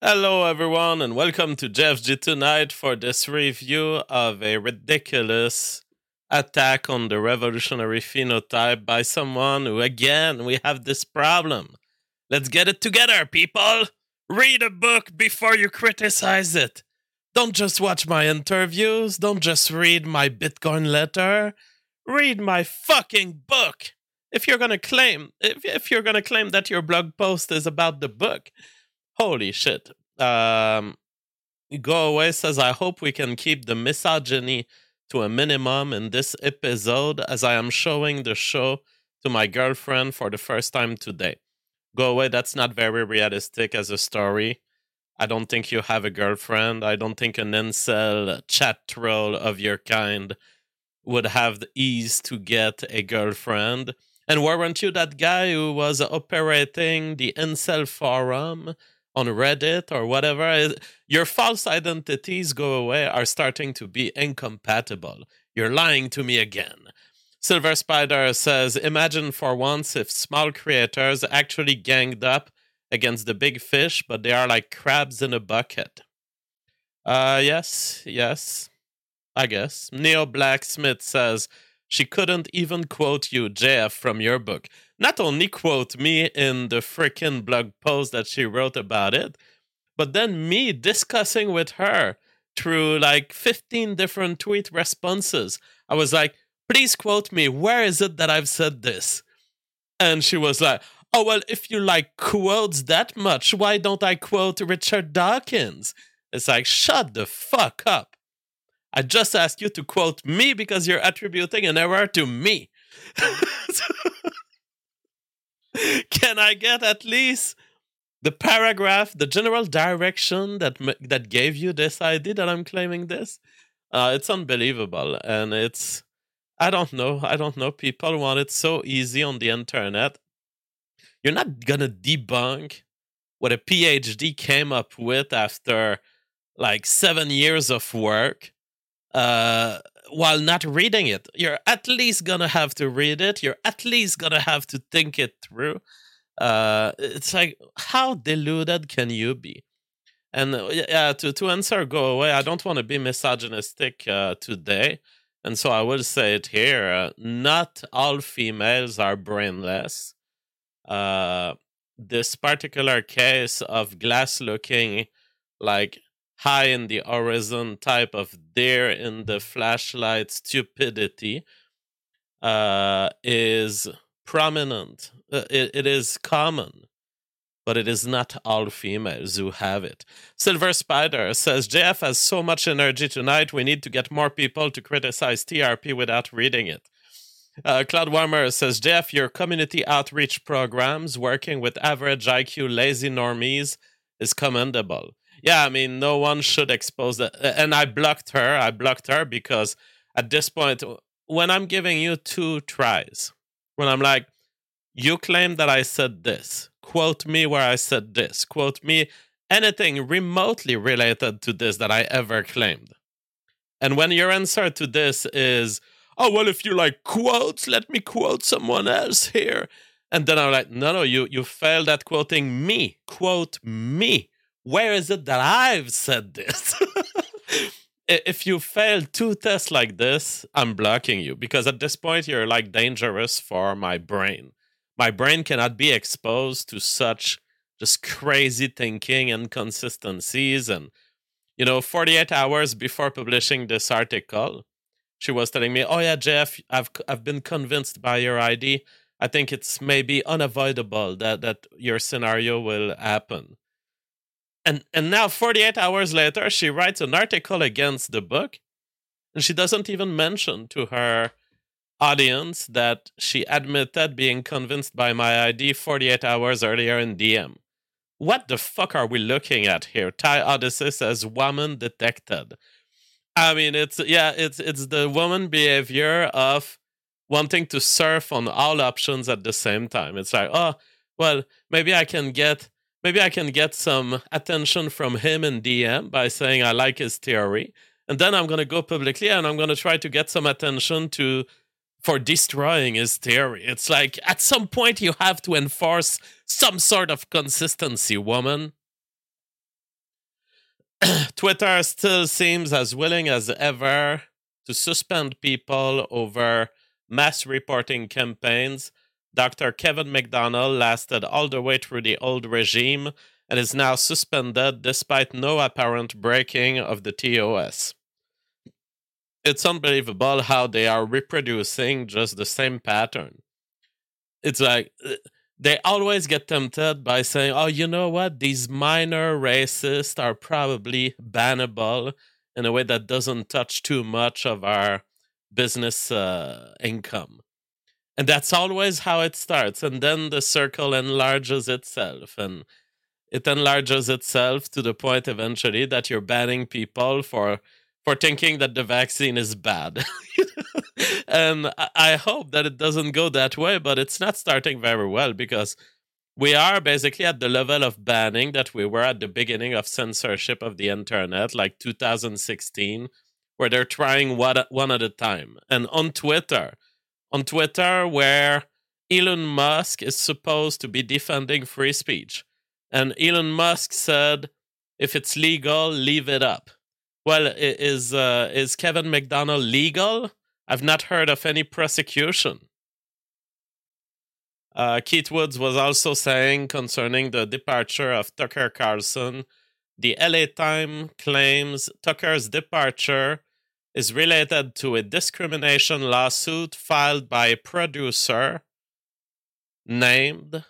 Hello, everyone, and welcome to Jeff G tonight for this review of a ridiculous attack on the revolutionary phenotype by someone who, again, we have this problem. Let's get it together, people! Read a book before you criticize it. Don't just watch my interviews, don't just read my Bitcoin letter. Read my fucking book! If you're gonna claim that your blog post is about the book, holy shit. Go Away says, I hope we can keep the misogyny to a minimum in this episode as I am showing the show to my girlfriend for the first time today. Go Away, that's not very realistic as a story. I don't think you have a girlfriend. I don't think an incel chat troll of your kind would have the ease to get a girlfriend. And weren't you that guy who was operating the incel forum on Reddit or whatever? Your false identities, Go Away, are starting to be incompatible. You're lying to me again. Silver Spider says, imagine for once if small creators actually ganged up against the big fish, but they are like crabs in a bucket. Yes, I guess. Neo Blacksmith says, she couldn't even quote you, JF, from your book. Not only quote me in the freaking blog post that she wrote about it, but then me discussing with her through like 15 different tweet responses. I was like, please quote me. Where is it that I've said this? And she was like, oh, well, if you like quotes that much, why don't I quote Richard Dawkins? It's like, shut the fuck up. I just asked you to quote me because you're attributing an error to me. Can I get at least the paragraph, the general direction that gave you this idea that I'm claiming this? It's unbelievable. And it's, I don't know. People want it so easy on the internet. You're not going to debunk what a PhD came up with after like 7 years of work. While not reading it. You're at least gonna have to read it. You're at least gonna have to think it through. It's like, how deluded can you be? And to answer Go Away, I don't want to be misogynistic today. And so I will say it here. Not all females are brainless. This particular case of glass looking like high in the horizon type of deer in the flashlight stupidity is prominent. It is common, but it is not all females who have it. Silver Spider says, JF has so much energy tonight, we need to get more people to criticize TRP without reading it. Cloud Warmer says, JF, your community outreach programs working with average IQ lazy normies is commendable. Yeah, I mean, no one should expose that. And I blocked her because at this point, when I'm giving you 2 tries, when I'm like, you claim that I said this, quote me where I said this, quote me anything remotely related to this that I ever claimed. And when your answer to this is, oh, well, if you like quotes, let me quote someone else here. And then I'm like, no, you failed at quoting me. Quote me. Where is it that I've said this? If you fail 2 tests like this, I'm blocking you because at this point you're like dangerous for my brain. My brain cannot be exposed to such just crazy thinking and inconsistencies. And 48 hours before publishing this article, she was telling me, "Oh yeah, Jeff, I've been convinced by your ID. I think it's maybe unavoidable that your scenario will happen." And now 48 hours later, she writes an article against the book, and she doesn't even mention to her audience that she admitted being convinced by my ID 48 hours earlier in DM. What the fuck are we looking at here? Thai Odyssey says woman detected. I mean, it's the woman behavior of wanting to surf on all options at the same time. It's like, oh, well, maybe I can get some attention from him in DM by saying I like his theory. And then I'm going to go publicly and I'm going to try to get some attention for destroying his theory. It's like, at some point you have to enforce some sort of consistency, woman. Twitter still seems as willing as ever to suspend people over mass reporting campaigns. Dr. Kevin McDonald lasted all the way through the old regime and is now suspended despite no apparent breaking of the TOS. It's unbelievable how they are reproducing just the same pattern. It's like they always get tempted by saying, oh, you know what? These minor racists are probably bannable in a way that doesn't touch too much of our business income. And that's always how it starts. And then the circle enlarges itself. And it enlarges itself to the point eventually that you're banning people for thinking that the vaccine is bad. And I hope that it doesn't go that way, but it's not starting very well because we are basically at the level of banning that we were at the beginning of censorship of the internet, like 2016, where they're trying one at a time. And on Twitter, where Elon Musk is supposed to be defending free speech. And Elon Musk said, if it's legal, leave it up. Well, is Kevin McDonald legal? I've not heard of any prosecution. Keith Woods was also saying concerning the departure of Tucker Carlson, the LA Times claims Tucker's departure is related to a discrimination lawsuit filed by a producer named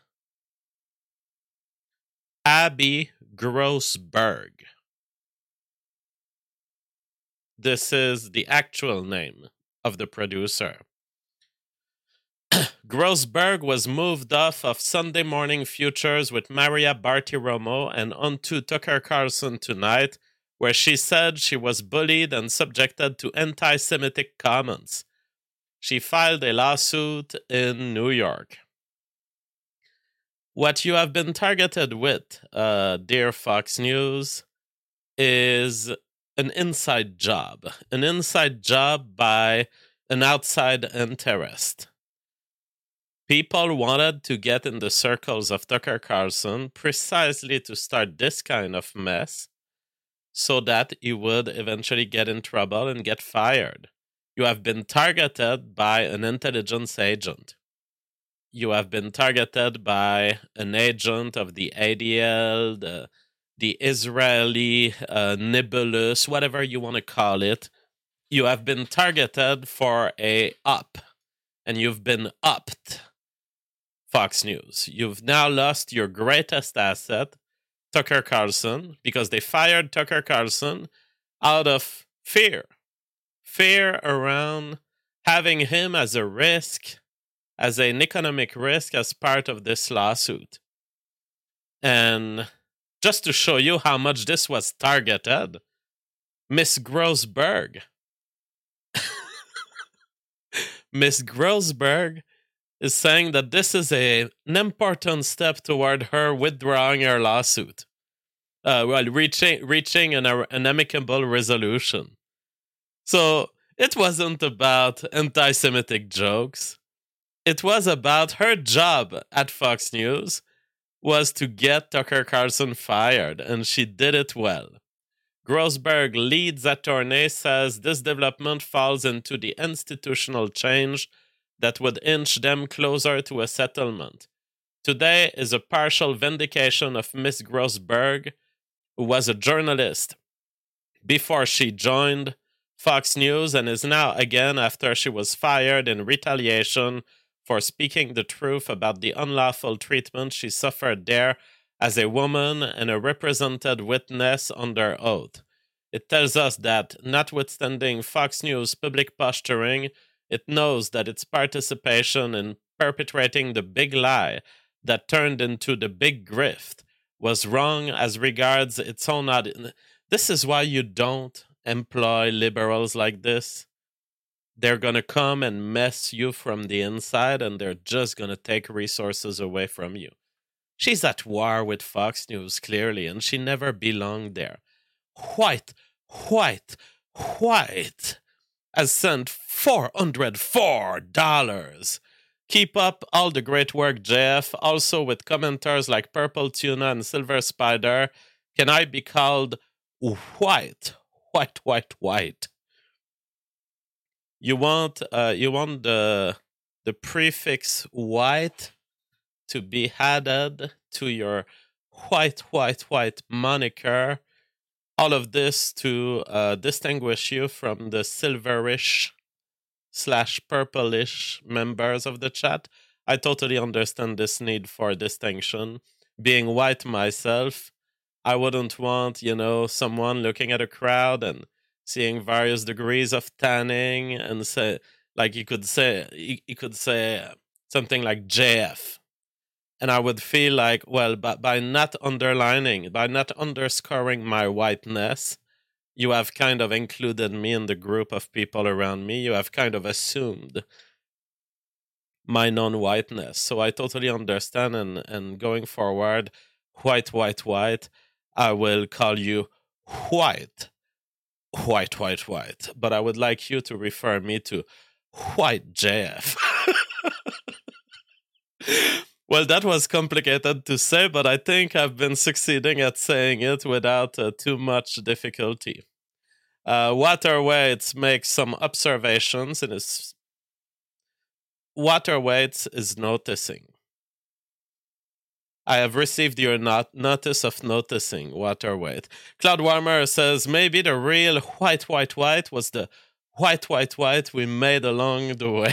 Abby Grossberg. This is the actual name of the producer. Grossberg was moved off of Sunday Morning Futures with Maria Bartiromo and onto Tucker Carlson Tonight, where she said she was bullied and subjected to anti-Semitic comments. She filed a lawsuit in New York. What you have been targeted with, dear Fox News, is an inside job by an outside interest. People wanted to get in the circles of Tucker Carlson precisely to start this kind of mess so that he would eventually get in trouble and get fired. You have been targeted by an intelligence agent. You have been targeted by an agent of the ADL, the Israeli Nibelus, whatever you want to call it. You have been targeted for a up, and you've been upped, Fox News. You've now lost your greatest asset, Tucker Carlson, because they fired Tucker Carlson out of fear. Fear around having him as a risk, as an economic risk as part of this lawsuit. And just to show you how much this was targeted, Miss Grossberg. Miss Grossberg is saying that this is an important step toward her withdrawing her lawsuit. Reaching an amicable resolution. So it wasn't about anti-Semitic jokes. It was about her job at Fox News was to get Tucker Carlson fired, and she did it well. Grossberg, lead's attorney, says this development falls into the institutional change that would inch them closer to a settlement. Today is a partial vindication of Miss Grossberg, who was a journalist before she joined Fox News and is now again after she was fired in retaliation for speaking the truth about the unlawful treatment she suffered there as a woman and a represented witness under oath. It tells us that, notwithstanding Fox News' public posturing, it knows that its participation in perpetrating the big lie that turned into the big grift was wrong as regards its own audience. This is why you don't employ liberals like this. They're going to come and mess you from the inside, and they're just going to take resources away from you. She's at war with Fox News, clearly, and she never belonged there. White has sent $404. Keep up all the great work, JF. Also with commenters like Purple Tuna and Silver Spider. Can I be called white, white, white, white. You want the prefix white to be added to your white, white, white moniker. All of this to distinguish you from the silverish / purplish members of the chat. I totally understand this need for distinction. Being white myself, I wouldn't want, someone looking at a crowd and seeing various degrees of tanning and say, like you could say something like JF. And I would feel like, well, by not underlining, by not underscoring my whiteness, you have kind of included me in the group of people around me. You have kind of assumed my non-whiteness. So I totally understand. And going forward, white, white, white, I will call you white, white, white, white. But I would like you to refer me to white JF. Well, that was complicated to say, but I think I've been succeeding at saying it without too much difficulty. Waterwaits makes some observations and Waterwaits is noticing. I have received your notice of noticing, Waterweight. Cloud Warmer says maybe the real white, white, white was the white, white, white we made along the way.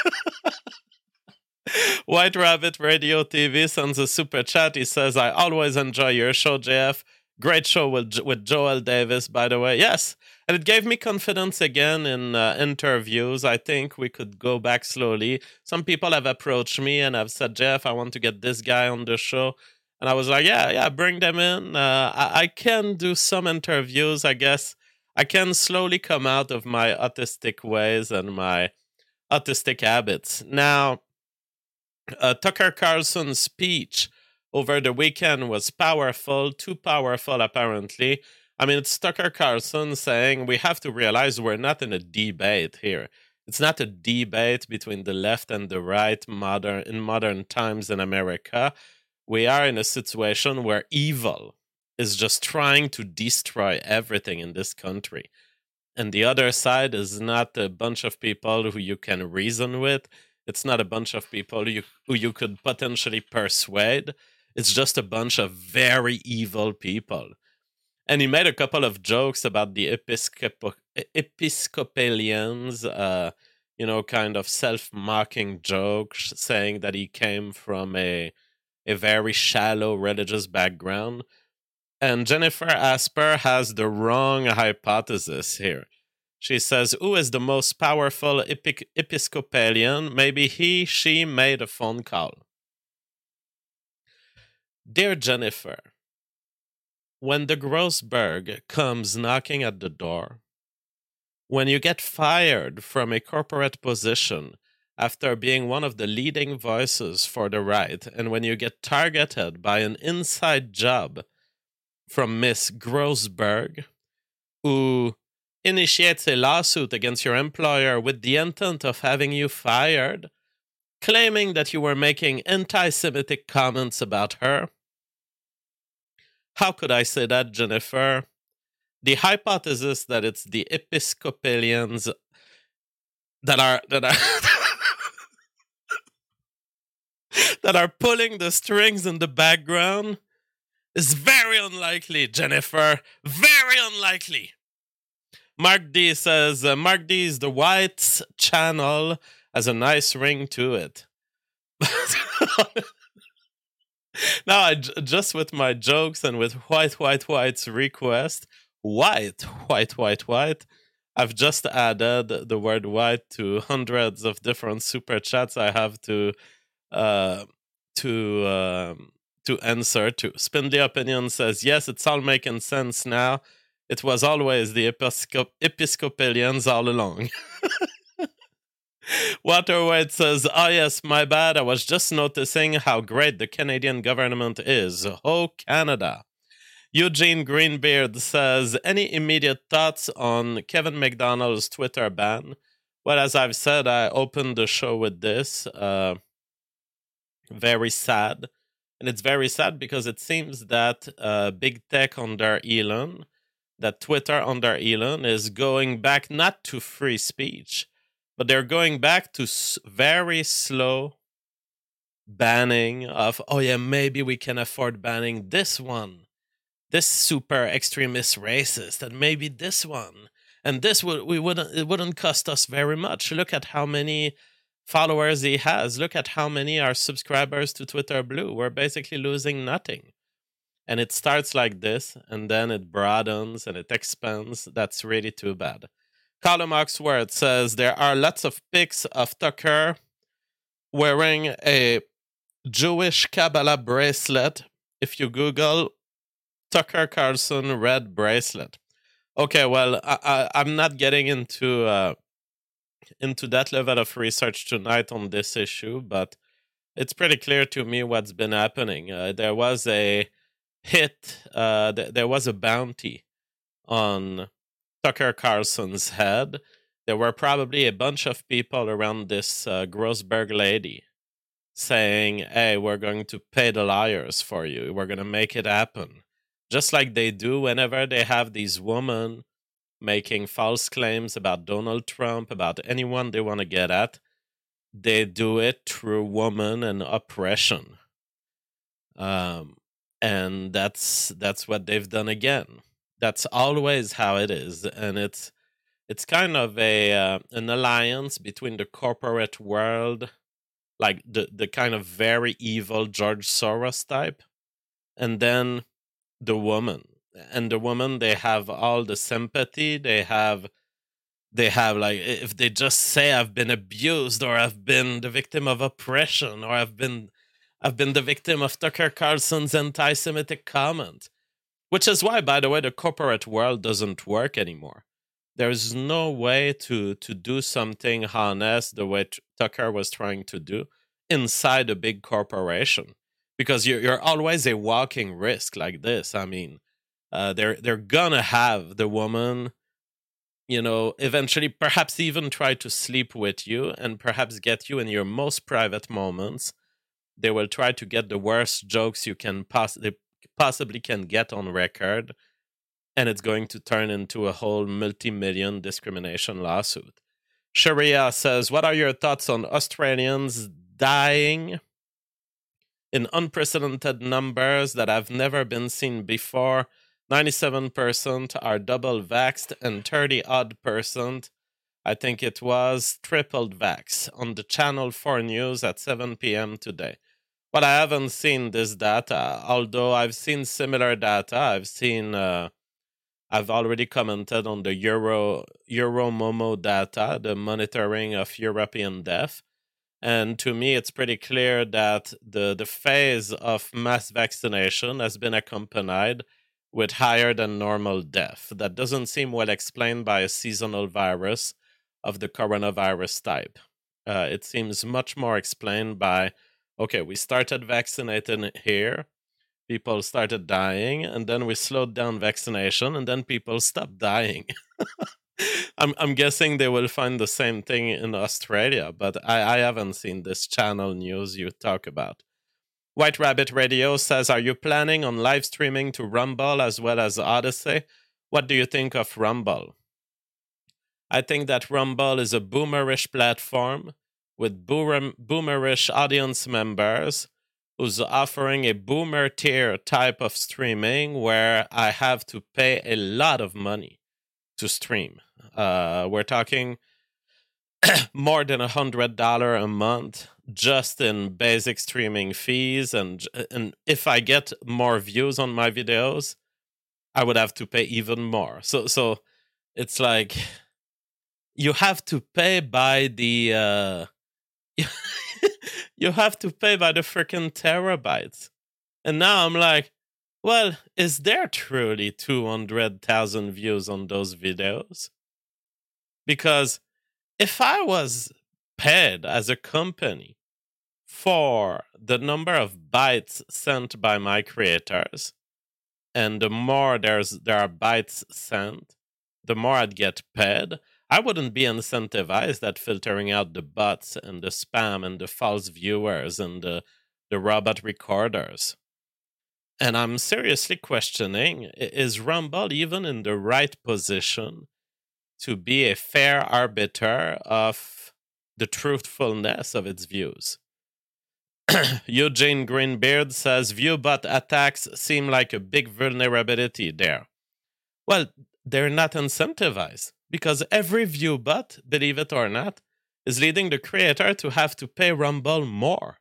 White Rabbit Radio TV sends a super chat. He says, I always enjoy your show, JF. Great show with Joel Davis, by the way. Yes, and it gave me confidence again in interviews. I think we could go back slowly. Some people have approached me and have said, Jeff, I want to get this guy on the show. And I was like, yeah, bring them in. I can do some interviews, I guess. I can slowly come out of my autistic ways and my autistic habits. Now, Tucker Carlson's speech over the weekend was powerful, too powerful apparently. I mean, it's Tucker Carlson saying we have to realize we're not in a debate here. It's not a debate between the left and the right in modern times in America. We are in a situation where evil is just trying to destroy everything in this country. And the other side is not a bunch of people who you can reason with. It's not a bunch of people who you could potentially persuade. It's just a bunch of very evil people. And he made a couple of jokes about the Episcopalians, kind of self-mocking jokes, saying that he came from a very shallow religious background. And Jennifer Asper has the wrong hypothesis here. She says, who is the most powerful Episcopalian? Maybe she made a phone call. Dear Jennifer, when the Grossberg comes knocking at the door, when you get fired from a corporate position after being one of the leading voices for the right, and when you get targeted by an inside job from Miss Grossberg, who initiates a lawsuit against your employer with the intent of having you fired, claiming that you were making anti-Semitic comments about her. How could I say that, Jennifer? The hypothesis that it's the Episcopalians that are that are pulling the strings in the background is very unlikely, Jennifer. Very unlikely. Mark D says, Mark D is the White's channel, has a nice ring to it. Now, just with my jokes and with White's request, white, I've just added the word white to hundreds of different super chats I have to answer to. Spindly Opinion says, yes, it's all making sense now. It was always the Episcopalians all along. Waterweight says, yes, my bad. I was just noticing how great the Canadian government is. Oh, Canada. Eugene Greenbeard says, any immediate thoughts on Kevin McDonald's Twitter ban? Well, as I've said, I opened the show with this. Very sad. And it's very sad because it seems that big tech under Elon that Twitter under Elon is going back not to free speech, but they're going back to very slow banning of, oh yeah, maybe we can afford banning this one, this super extremist racist, and maybe this one. And this it wouldn't cost us very much. Look at how many followers he has. Look at how many are subscribers to Twitter Blue. We're basically losing nothing. And it starts like this, and then it broadens and it expands. That's really too bad. Colin Oxworth says there are lots of pics of Tucker wearing a Jewish Kabbalah bracelet. If you Google Tucker Carlson red bracelet. Okay, well, I'm not getting into that level of research tonight on this issue, but it's pretty clear to me what's been happening. There was a hit, there was a bounty on Tucker Carlson's head. There were probably a bunch of people around this Grossberg lady saying, hey, we're going to pay the liars for you. We're going to make it happen. Just like they do whenever they have these women making false claims about Donald Trump, about anyone they want to get at, they do it through woman and oppression. And that's what they've done again. That's always how it is. And it's kind of an alliance between the corporate world, like the kind of very evil George Soros type, and then the woman. And the woman, they have all the sympathy. They have like, if they just say I've been abused, or I've been the victim of oppression, or I've been the victim of Tucker Carlson's anti-Semitic comment, which is why, by the way, the corporate world doesn't work anymore. There's no way to do something honest the way Tucker was trying to do inside a big corporation, because you're always a walking risk like this. I mean, they're gonna have the woman, eventually perhaps even try to sleep with you and perhaps get you in your most private moments. They will try to get the worst jokes you can possibly can get on record, and it's going to turn into a whole multi-million discrimination lawsuit. Sharia says, what are your thoughts on Australians dying in unprecedented numbers that have never been seen before? 97% are double vaxxed and 30-odd%, I think it was, tripled vax, on the Channel 4 News at 7 p.m. today. But I haven't seen this data, although I've seen similar data. I've already commented on the Euromomo data, the monitoring of European death. And to me, it's pretty clear that the phase of mass vaccination has been accompanied with higher than normal death. That doesn't seem well explained by a seasonal virus of the coronavirus type. It seems much more explained by, okay, we started vaccinating here, people started dying, and then we slowed down vaccination, and then people stopped dying. I'm guessing they will find the same thing in Australia, but I haven't seen this Channel News you talk about. White Rabbit Radio says, are you planning on live streaming to Rumble as well as Odyssey? What do you think of Rumble? I think that Rumble is a boomerish platform with boomerish audience members who's offering a boomer tier type of streaming where I have to pay a lot of money to stream. We're talking more than $100 a month just in basic streaming fees, and if I get more views on my videos, I would have to pay even more. So it's like you have to pay by the you have to pay by the freaking terabytes. And now I'm like, well, is there truly 200,000 views on those videos? Because if I was paid as a company for the number of bytes sent by my creators, and the more there are bytes sent, the more I'd get paid, I wouldn't be incentivized at filtering out the bots and the spam and the false viewers and the robot recorders. And I'm seriously questioning, is Rumble even in the right position to be a fair arbiter of the truthfulness of its views? Eugene Greenbeard says ViewBot attacks seem like a big vulnerability there. Well, they're not incentivized because every ViewBot, believe it or not, is leading the creator to have to pay Rumble more.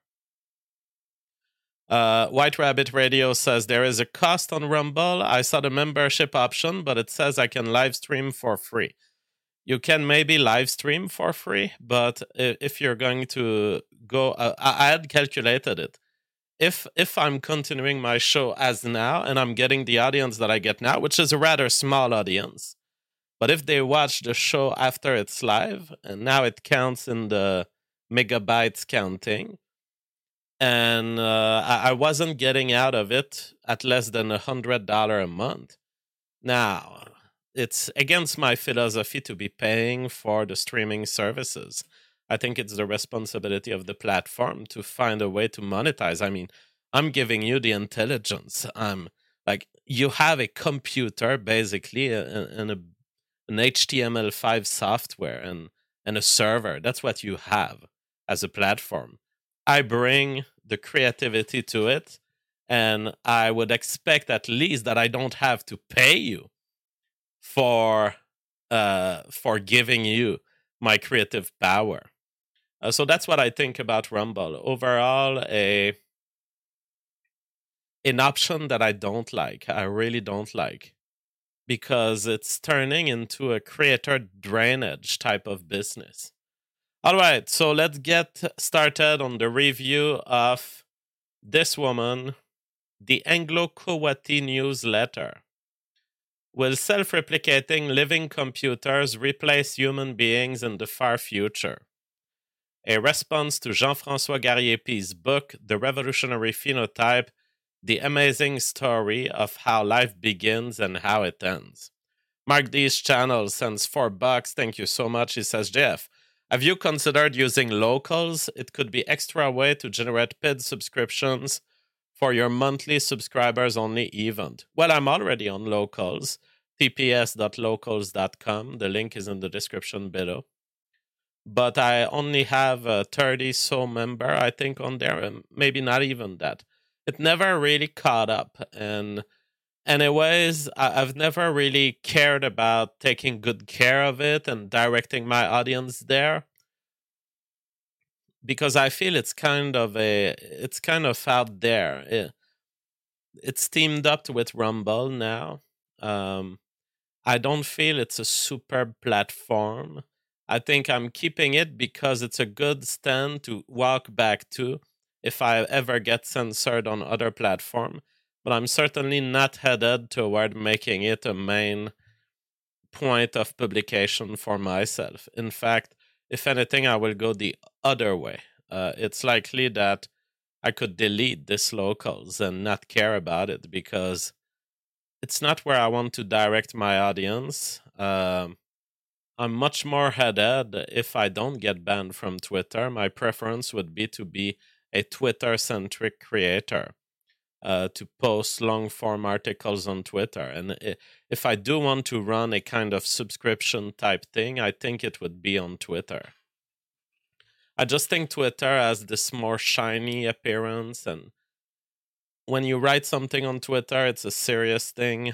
White Rabbit Radio says there is a cost on Rumble. I saw the membership option, but it says I can live stream for free. You can maybe live stream for free, but if you're going to go, I had calculated it. If I'm continuing my show as now and I'm getting the audience that I get now, which is a rather small audience, but if they watch the show after it's live, and now it counts in the megabytes counting, and I wasn't getting out of it at less than $100 a month. Now, it's against my philosophy to be paying for the streaming services. I think it's the responsibility of the platform to find a way to monetize. I mean, I'm giving you the intelligence. I'm like, you have a computer, basically, and an HTML5 software and a server. That's what you have as a platform. I bring the creativity to it, and I would expect at least that I don't have to pay you for giving you my creative power. So that's what I think about Rumble. Overall, an option that I don't like. I really don't like, because it's turning into a creator drainage type of business. All right, so let's get started on the review of this woman, the Anglo-Kuwaiti newsletter. Will self-replicating living computers replace human beings in the far future? A response to Jean-François Gariepi's book, The Revolutionary Phenotype, The Amazing Story of How Life Begins and How It Ends. Mark D's channel sends $4. Thank you so much. He says, Jeff, have you considered using Locals? It could be extra way to generate paid subscriptions for your monthly subscribers only event. Well, I'm already on Locals, tps.locals.com. The link is in the description below. But I only have 30 so member, I think, on there, and maybe not even that. It never really caught up. And anyways, I've never really cared about taking good care of it and directing my audience there, because I feel it's kind of out there. It's teamed up with Rumble now. I don't feel it's a superb platform. I think I'm keeping it because it's a good stand to walk back to if I ever get censored on other platform. But I'm certainly not headed toward making it a main point of publication for myself. In fact, if anything, I will go the other way. It's likely that I could delete this Locals and not care about it, because it's not where I want to direct my audience. I'm much more headed, if I don't get banned from Twitter, my preference would be to be a Twitter-centric creator, to post long-form articles on Twitter. And if I do want to run a kind of subscription type thing, I think it would be on Twitter. I just think Twitter has this more shiny appearance, and when you write something on Twitter, it's a serious thing.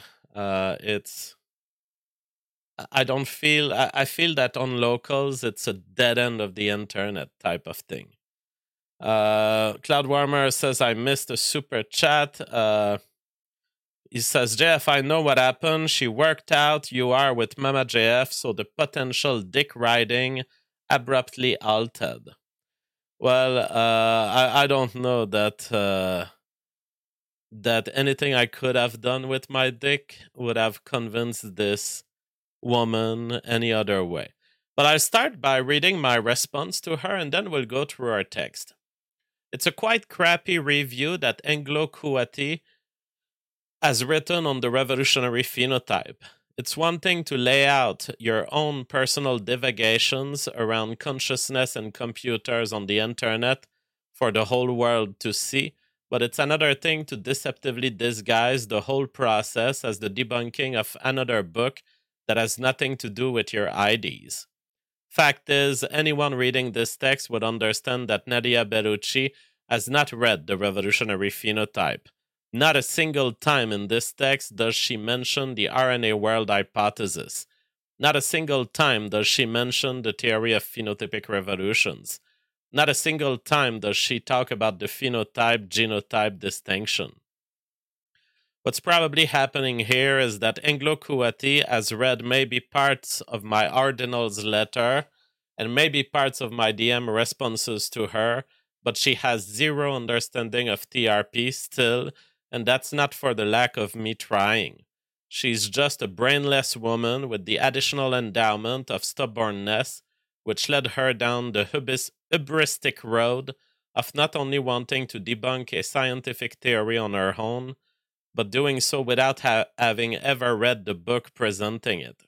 I feel that on Locals, it's a dead end of the internet type of thing. Cloudwarmer says, I missed a super chat. He says, Jeff, I know what happened. She worked out. You are with Mama JF, so the potential dick riding abruptly altered. Well, I don't know that anything I could have done with my dick would have convinced this woman any other way. But I'll start by reading my response to her, and then we'll go through our text. It's a quite crappy review that Anglo-Kuwaiti has written on the revolutionary phenotype. It's one thing to lay out your own personal divagations around consciousness and computers on the internet for the whole world to see, but it's another thing to deceptively disguise the whole process as the debunking of another book that has nothing to do with your IDs. Fact is, anyone reading this text would understand that Nadia Bellucci has not read The Revolutionary Phenotype. Not a single time in this text does she mention the RNA world hypothesis. Not a single time does she mention the theory of phenotypic revolutions. Not a single time does she talk about the phenotype-genotype distinction. What's probably happening here is that Anglo Kuwati has read maybe parts of my Ordinal's letter and maybe parts of my DM responses to her, but she has zero understanding of TRP still, and that's not for the lack of me trying. She's just a brainless woman with the additional endowment of stubbornness, which led her down the hubristic road of not only wanting to debunk a scientific theory on her own, but doing so without having ever read the book presenting it.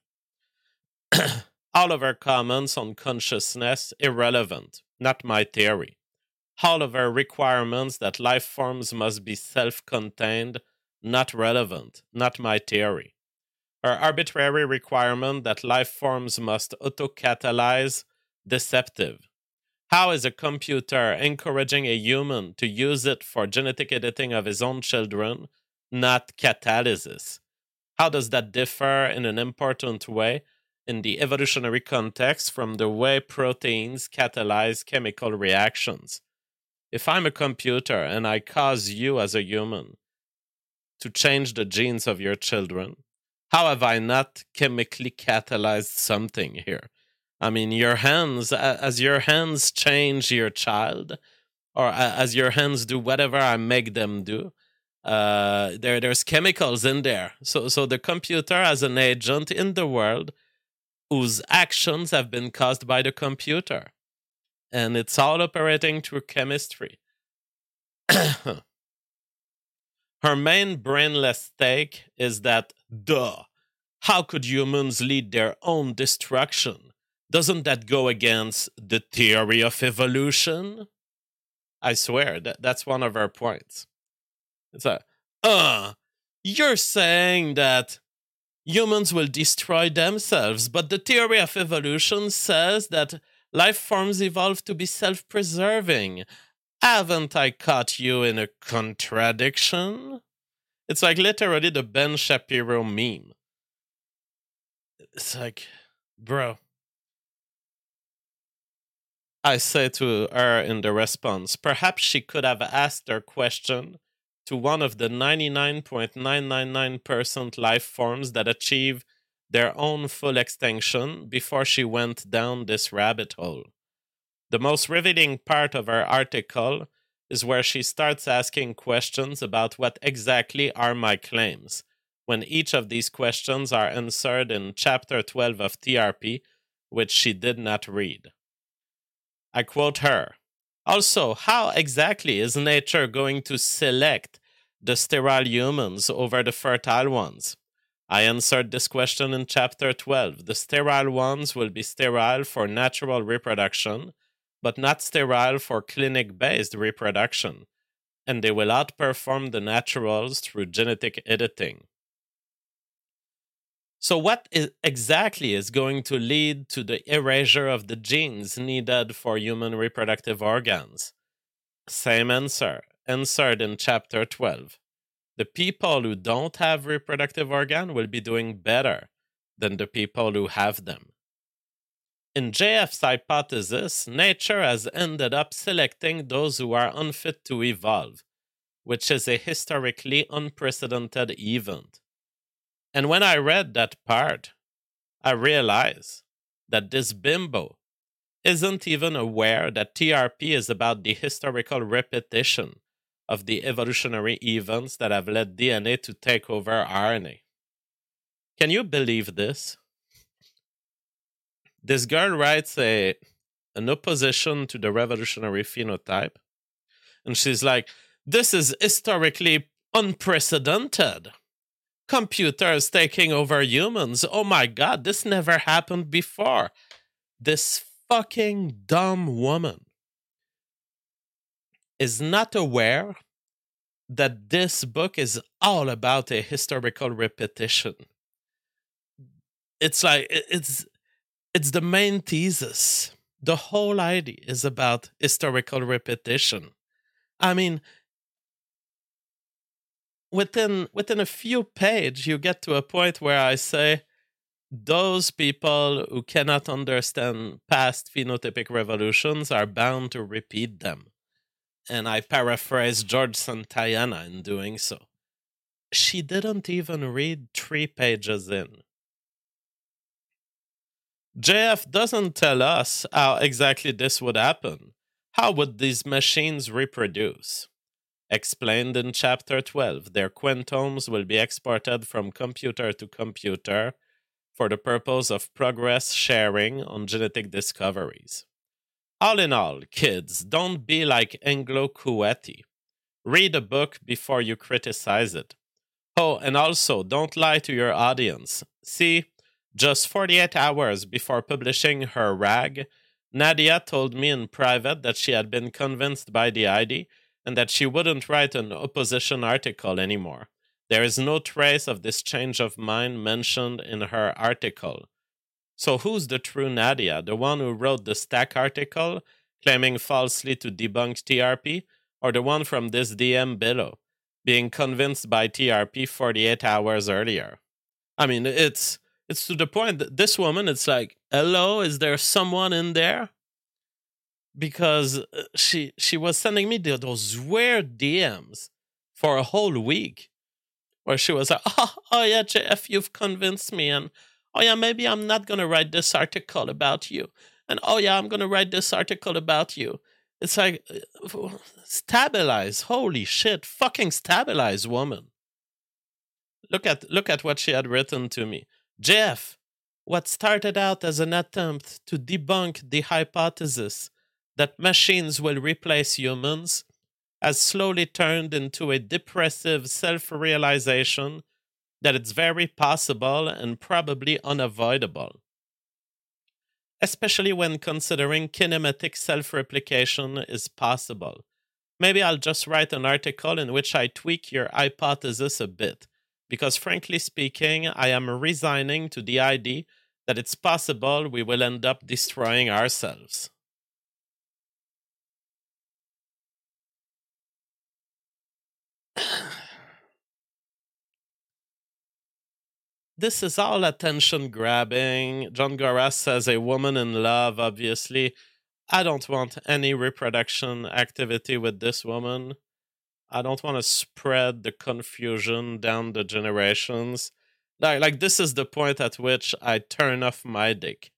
All of her comments on consciousness irrelevant, not my theory. All of her requirements that life forms must be self-contained, not relevant, not my theory. Her arbitrary requirement that life forms must auto-catalyze, deceptive. How is a computer encouraging a human to use it for genetic editing of his own children, not catalysis? How does that differ in an important way in the evolutionary context from the way proteins catalyze chemical reactions? If I'm a computer and I cause you as a human to change the genes of your children, how have I not chemically catalyzed something here? I mean, your hands, as your hands change your child, or as your hands do whatever I make them do, there's chemicals in there. So the computer as an agent in the world whose actions have been caused by the computer. And it's all operating through chemistry. Her main brainless take is that, duh, how could humans lead their own destruction? Doesn't that go against the theory of evolution? I swear, that's one of her points. It's like, you're saying that humans will destroy themselves, but the theory of evolution says that life forms evolve to be self-preserving. Haven't I caught you in a contradiction? It's like literally the Ben Shapiro meme. It's like, bro. I say to her in the response, perhaps she could have asked her question to one of the 99.999% life forms that achieve their own full extinction before she went down this rabbit hole. The most riveting part of her article is where she starts asking questions about what exactly are my claims, when each of these questions are answered in Chapter 12 of TRP, which she did not read. I quote her. Also, how exactly is nature going to select the sterile humans over the fertile ones? I answered this question in Chapter 12. The sterile ones will be sterile for natural reproduction, but not sterile for clinic-based reproduction, and they will outperform the naturals through genetic editing. So what exactly is going to lead to the erasure of the genes needed for human reproductive organs? Same answer, answered in Chapter 12. The people who don't have reproductive organ will be doing better than the people who have them. In JF's hypothesis, nature has ended up selecting those who are unfit to evolve, which is a historically unprecedented event. And when I read that part, I realized that this bimbo isn't even aware that TRP is about the historical repetition of the evolutionary events that have led DNA to take over RNA. Can you believe this? This girl writes an opposition to the revolutionary phenotype, and she's like, this is historically unprecedented. Computers taking over humans. Oh my God, this never happened before. This fucking dumb woman is not aware that this book is all about a historical repetition. It's like it's the main thesis. The whole idea is about historical repetition. I mean, within a few pages, you get to a point where I say those people who cannot understand past phenotypic revolutions are bound to repeat them. And I paraphrase George Santayana in doing so. She didn't even read 3 pages in. JF doesn't tell us how exactly this would happen. How would these machines reproduce? Explained in Chapter 12, their quintomes will be exported from computer to computer for the purpose of progress sharing on genetic discoveries. All in all, kids, don't be like Anglo Coetti. Read a book before you criticize it. Oh, and also, don't lie to your audience. See, just 48 hours before publishing her rag, Nadia told me in private that she had been convinced by the ID and that she wouldn't write an opposition article anymore. There is no trace of this change of mind mentioned in her article. So who's the true Nadia? The one who wrote the Stack article, claiming falsely to debunk TRP, or the one from this DM below, being convinced by TRP 48 hours earlier? I mean, it's to the point that this woman, it's like, hello, is there someone in there? Because she was sending me those weird DMs for a whole week, where she was like, oh yeah, JF, you've convinced me, and oh yeah, maybe I'm not going to write this article about you. And oh yeah, I'm going to write this article about you. It's like, stabilize. Holy shit. Fucking stabilize, woman. Look at what she had written to me. JF, what started out as an attempt to debunk the hypothesis that machines will replace humans has slowly turned into a depressive self-realization that it's very possible and probably unavoidable. Especially when considering kinematic self-replication is possible. Maybe I'll just write an article in which I tweak your hypothesis a bit, because frankly speaking, I am resigning to the idea that it's possible we will end up destroying ourselves. This is all attention grabbing. John Goras says a woman in love, obviously. I don't want any reproduction activity with this woman. I don't want to spread the confusion down the generations. Like this is the point at which I turn off my dick.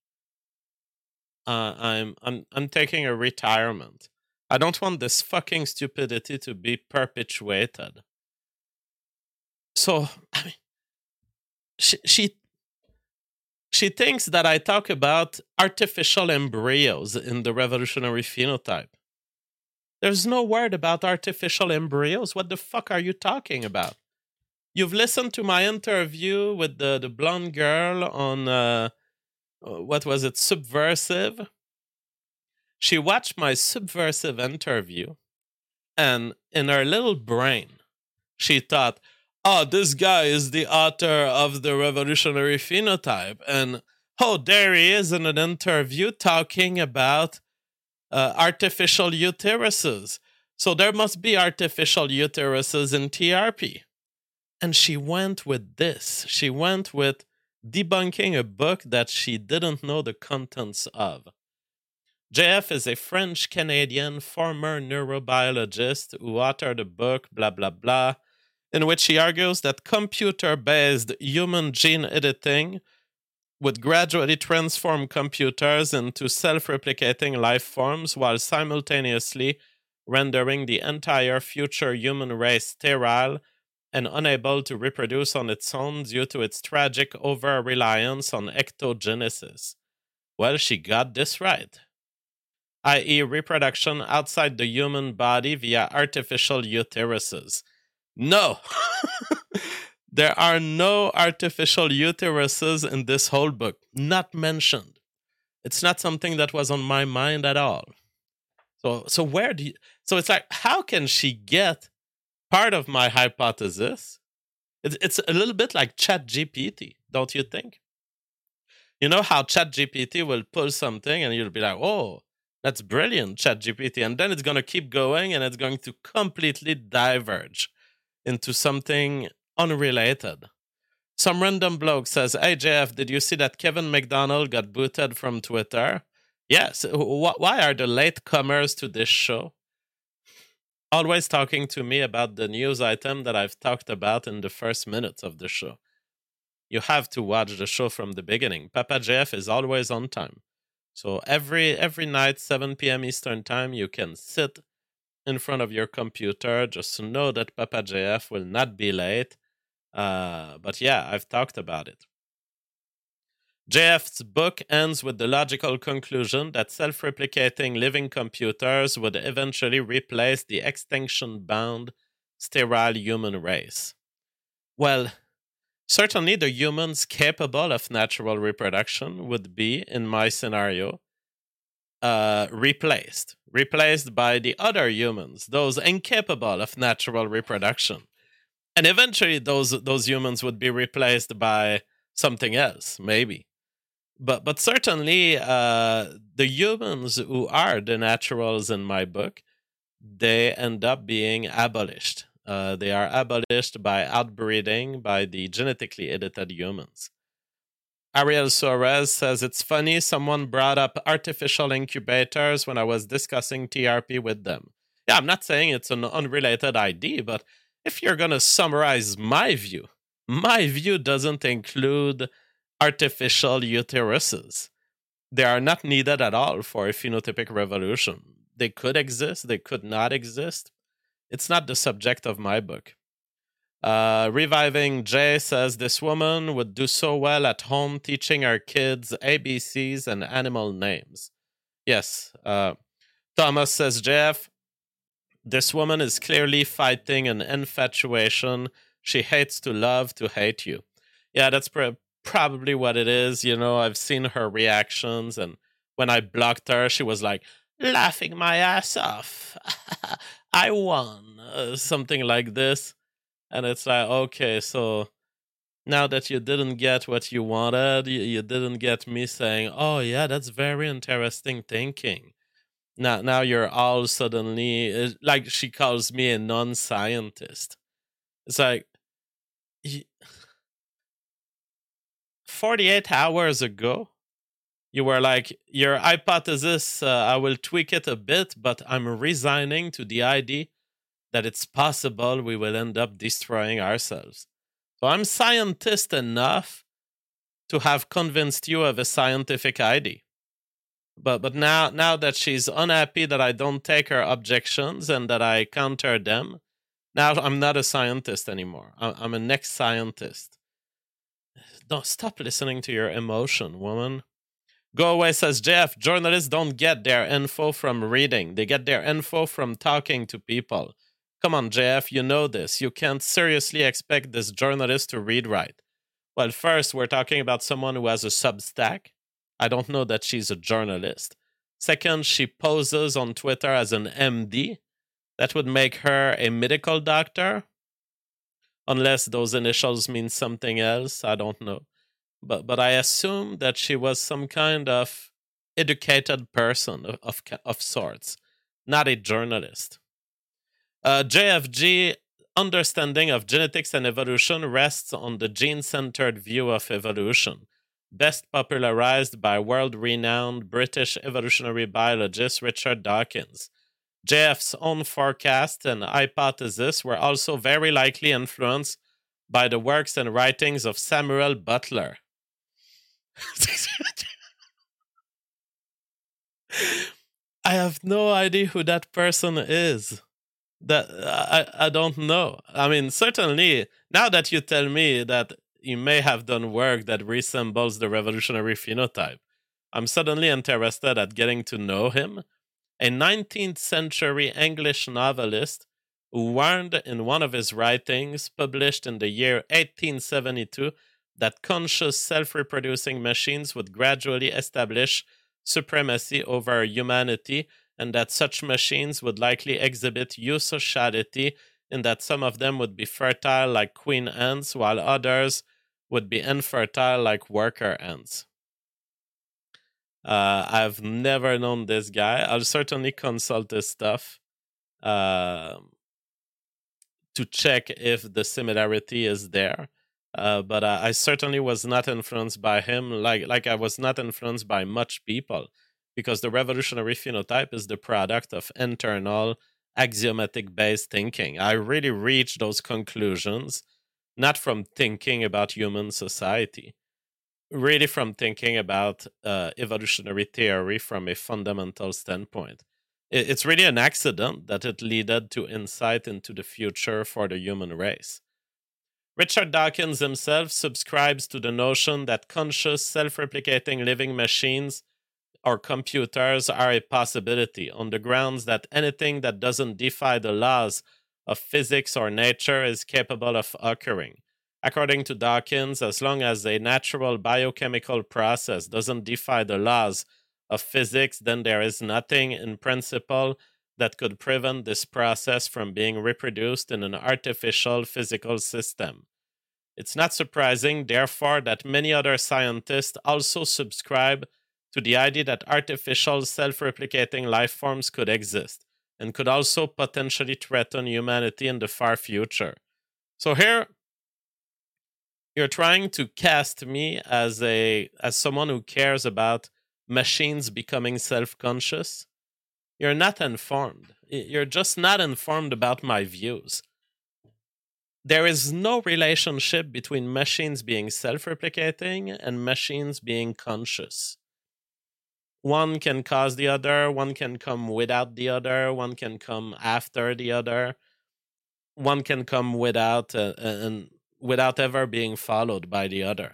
I'm taking a retirement. I don't want this fucking stupidity to be perpetuated. So, I mean, she thinks that I talk about artificial embryos in the revolutionary phenotype. There's no word about artificial embryos. What the fuck are you talking about? You've listened to my interview with the blonde girl on, what was it, Subversive? She watched my Subversive interview, and in her little brain, she thought, oh, this guy is the author of the revolutionary phenotype. And oh, there he is in an interview talking about artificial uteruses. So there must be artificial uteruses in TRP. And she went with this. She went with debunking a book that she didn't know the contents of. JF is a French-Canadian former neurobiologist who authored a book, blah, blah, blah, in which he argues that computer-based human gene editing would gradually transform computers into self-replicating life forms while simultaneously rendering the entire future human race sterile and unable to reproduce on its own due to its tragic over-reliance on ectogenesis. Well, she got this right. I.e., reproduction outside the human body via artificial uteruses. No! There are no artificial uteruses in this whole book. Not mentioned. It's not something that was on my mind at all. So where do you... So it's like, how can she get part of my hypothesis, it's a little bit like ChatGPT, don't you think? You know how ChatGPT will pull something and you'll be like, oh, that's brilliant, ChatGPT. And then it's going to keep going and it's going to completely diverge into something unrelated. Some random bloke says, hey, JF, did you see that Kevin McDonald got booted from Twitter? Yes. Why are the latecomers to this show always talking to me about the news item that I've talked about in the first minutes of the show? You have to watch the show from the beginning. Papa JF is always on time. So every night, 7 p.m. Eastern Time, you can sit in front of your computer just to know that Papa JF will not be late. But yeah, I've talked about it. JF's book ends with the logical conclusion that self-replicating living computers would eventually replace the extinction-bound, sterile human race. Well, certainly the humans capable of natural reproduction would be, in my scenario, replaced by the other humans, those incapable of natural reproduction. And eventually those humans would be replaced by something else, maybe. But certainly the humans who are the naturals in my book, they end up being abolished. They are abolished by outbreeding by the genetically edited humans. Ariel Suarez says, it's funny, someone brought up artificial incubators when I was discussing TRP with them. Yeah, I'm not saying it's an unrelated idea, but if you're going to summarize my view doesn't include artificial uteruses. They are not needed at all for a phenotypic revolution. They could exist, they could not exist. It's not the subject of my book. Reviving Jay says, this woman would do so well at home teaching her kids ABCs and animal names. Yes. Thomas says, Jeff, this woman is clearly fighting an infatuation. She hates to love to hate you. Yeah, that's probably what it is. You know, I've seen her reactions, and when I blocked her, she was like, laughing my ass off. I won. Something like this. And it's like, okay, so now that you didn't get what you wanted, you didn't get me saying, oh, yeah, that's very interesting thinking. Now you're all suddenly, like she calls me a non-scientist. It's like, 48 hours ago, you were like, your hypothesis, I will tweak it a bit, but I'm resigning to the idea that it's possible we will end up destroying ourselves. So I'm scientist enough to have convinced you of a scientific idea. But now that she's unhappy that I don't take her objections and that I counter them, now I'm not a scientist anymore. I'm a next scientist. Don't stop listening to your emotion, woman. Go Away says, Jeff, journalists don't get their info from reading. They get their info from talking to people. Come on, JF, you know this. You can't seriously expect this journalist to read right. Well, first, we're talking about someone who has a Substack. I don't know that she's a journalist. Second, she poses on Twitter as an MD. That would make her a medical doctor. Unless those initials mean something else, I don't know. But I assume that she was some kind of educated person of sorts, not a journalist. JFG understanding of genetics and evolution rests on the gene-centered view of evolution, best popularized by world-renowned British evolutionary biologist Richard Dawkins. JF's own forecast and hypothesis were also very likely influenced by the works and writings of Samuel Butler. I have no idea who that person is. That I don't know. I mean, certainly, now that you tell me that he may have done work that resembles the revolutionary phenotype, I'm suddenly interested at getting to know him. A 19th century English novelist who warned in one of his writings, published in the year 1872, that conscious self-reproducing machines would gradually establish supremacy over humanity, and that such machines would likely exhibit eusociality in that some of them would be fertile like queen ants, while others would be infertile like worker ants. I've never known this guy. I'll certainly consult his stuff to check if the similarity is there. But I certainly was not influenced by him, like I was not influenced by much people, because the revolutionary phenotype is the product of internal axiomatic-based thinking. I really reached those conclusions not from thinking about human society, really from thinking about evolutionary theory from a fundamental standpoint. It's really an accident that it led to insight into the future for the human race. Richard Dawkins himself subscribes to the notion that conscious, self-replicating living machines or computers are a possibility on the grounds that anything that doesn't defy the laws of physics or nature is capable of occurring. According to Dawkins, as long as a natural biochemical process doesn't defy the laws of physics, then there is nothing in principle that could prevent this process from being reproduced in an artificial physical system. It's not surprising, therefore, that many other scientists also subscribe to the idea that artificial self-replicating life forms could exist and could also potentially threaten humanity in the far future. So here, you're trying to cast me as someone who cares about machines becoming self-conscious. You're not informed. You're just not informed about my views. There is no relationship between machines being self-replicating and machines being conscious. One can cause the other, one can come without the other, one can come after the other, one can come without and without ever being followed by the other.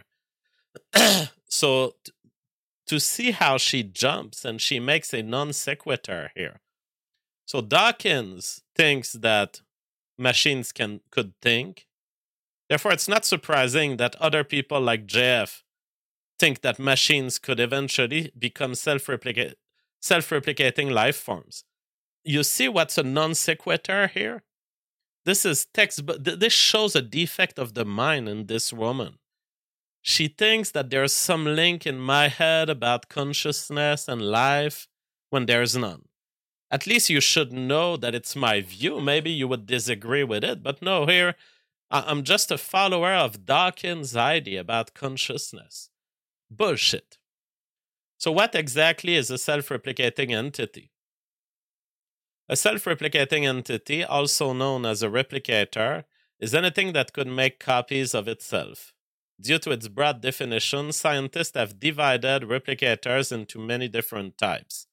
So to see how she jumps and she makes a non sequitur here. So Dawkins thinks that machines could think. Therefore, it's not surprising that other people like JF think that machines could eventually become self-replicating life forms. You see what's a non sequitur here? This is textbook. This shows a defect of the mind in this woman. She thinks that there's some link in my head about consciousness and life when there's none. At least you should know that it's my view. Maybe you would disagree with it, but no, here I'm just a follower of Dawkins' idea about consciousness. Bullshit. So what exactly is a self-replicating entity? A self-replicating entity, also known as a replicator, is anything that could make copies of itself. Due to its broad definition, scientists have divided replicators into many different types.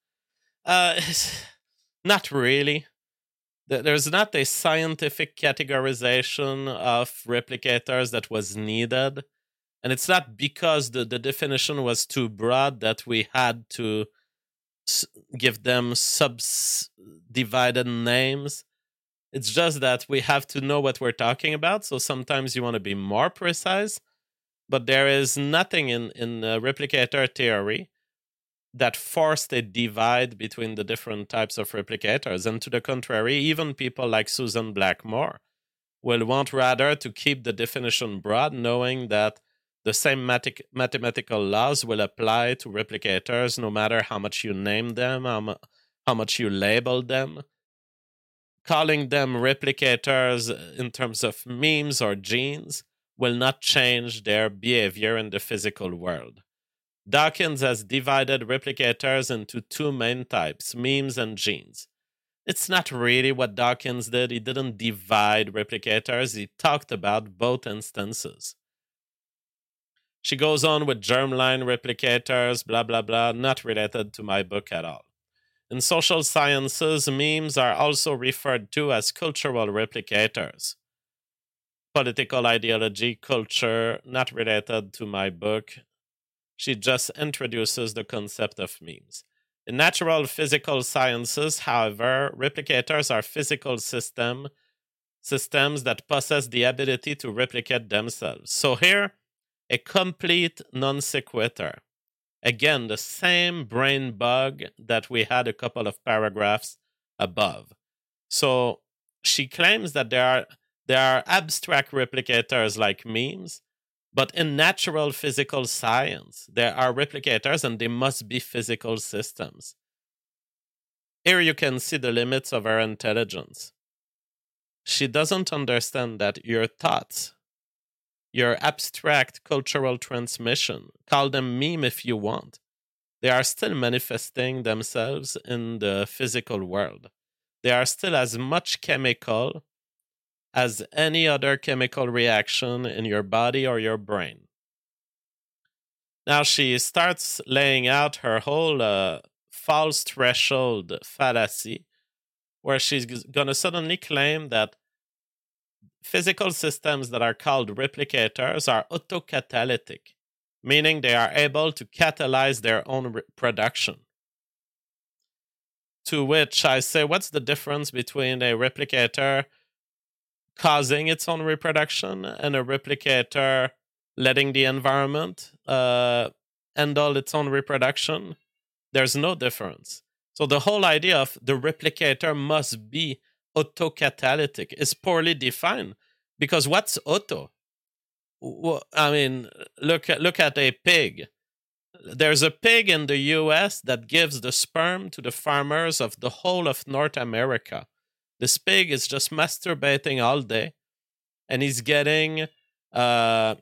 Not really. There's not a scientific categorization of replicators that was needed. And it's not because the definition was too broad that we had to give them subdivided names. It's just that we have to know what we're talking about. So sometimes you want to be more precise. But there is nothing in replicator theory that forced a divide between the different types of replicators. And to the contrary, even people like Susan Blackmore will want rather to keep the definition broad, knowing that the same mathematical laws will apply to replicators no matter how much you name them, how much you label them. Calling them replicators in terms of memes or genes will not change their behavior in the physical world. Dawkins has divided replicators into two main types, memes and genes. It's not really what Dawkins did. He didn't divide replicators. He talked about both instances. She goes on with germline replicators, blah, blah, blah, not related to my book at all. In social sciences, memes are also referred to as cultural replicators. Political ideology, culture, not related to my book. She just introduces the concept of memes. In natural physical sciences, however, replicators are physical systems that possess the ability to replicate themselves. So here, a complete non sequitur. Again, the same brain bug that we had a couple of paragraphs above. So she claims that there are abstract replicators like memes, but in natural physical science, there are replicators and they must be physical systems. Here you can see the limits of her intelligence. She doesn't understand that your thoughts, your abstract cultural transmission, call them meme if you want, they are still manifesting themselves in the physical world. They are still as much chemical as any other chemical reaction in your body or your brain. Now she starts laying out her whole false threshold fallacy, where she's going to suddenly claim that physical systems that are called replicators are autocatalytic, meaning they are able to catalyze their own production. To which I say, what's the difference between a replicator causing its own reproduction and a replicator letting the environment handle its own reproduction? There's no difference. So the whole idea of the replicator must be autocatalytic is poorly defined, because what's auto? I mean, look at a pig. There's a pig in the US that gives the sperm to the farmers of the whole of North America. This pig is just masturbating all day, and he's getting farmers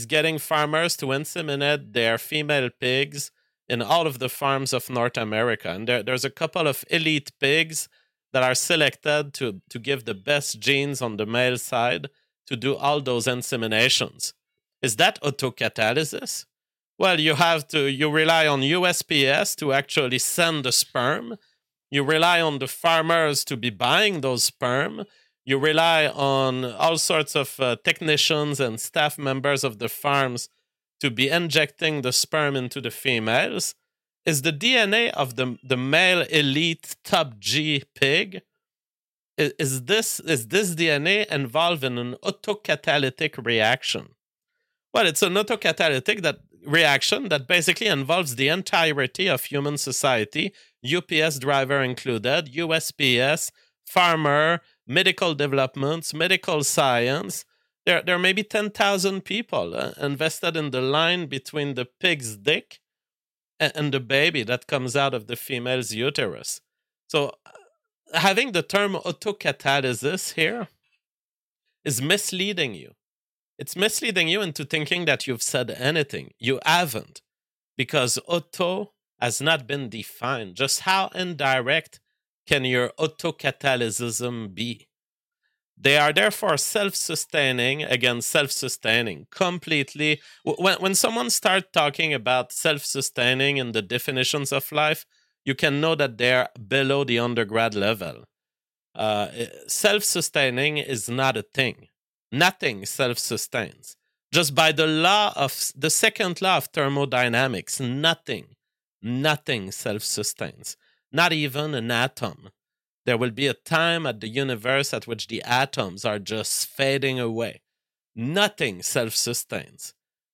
to inseminate their female pigs in all of the farms of North America. And there's a couple of elite pigs that are selected to give the best genes on the male side to do all those inseminations. Is that autocatalysis? Well, you rely on USPS to actually send the sperm. You rely on the farmers to be buying those sperm. You rely on all sorts of technicians and staff members of the farms to be injecting the sperm into the females. Is the DNA of the male elite top G pig, is this DNA involved in an autocatalytic reaction? Well, it's an autocatalytic reaction that basically involves the entirety of human society, UPS driver included, USPS, farmer, medical developments, medical science. There may be 10,000 people invested in the line between the pig's dick and the baby that comes out of the female's uterus. So having the term autocatalysis here is misleading you. It's misleading you into thinking that you've said anything. You haven't, because auto has not been defined. Just how indirect can your autocatalysis be? They are therefore self-sustaining against self-sustaining, completely. When someone starts talking about self-sustaining in the definitions of life, you can know that they're below the undergrad level. Self-sustaining is not a thing. Nothing self-sustains. Just by the second law of thermodynamics, nothing self-sustains. Not even an atom. There will be a time at the universe at which the atoms are just fading away. Nothing self-sustains.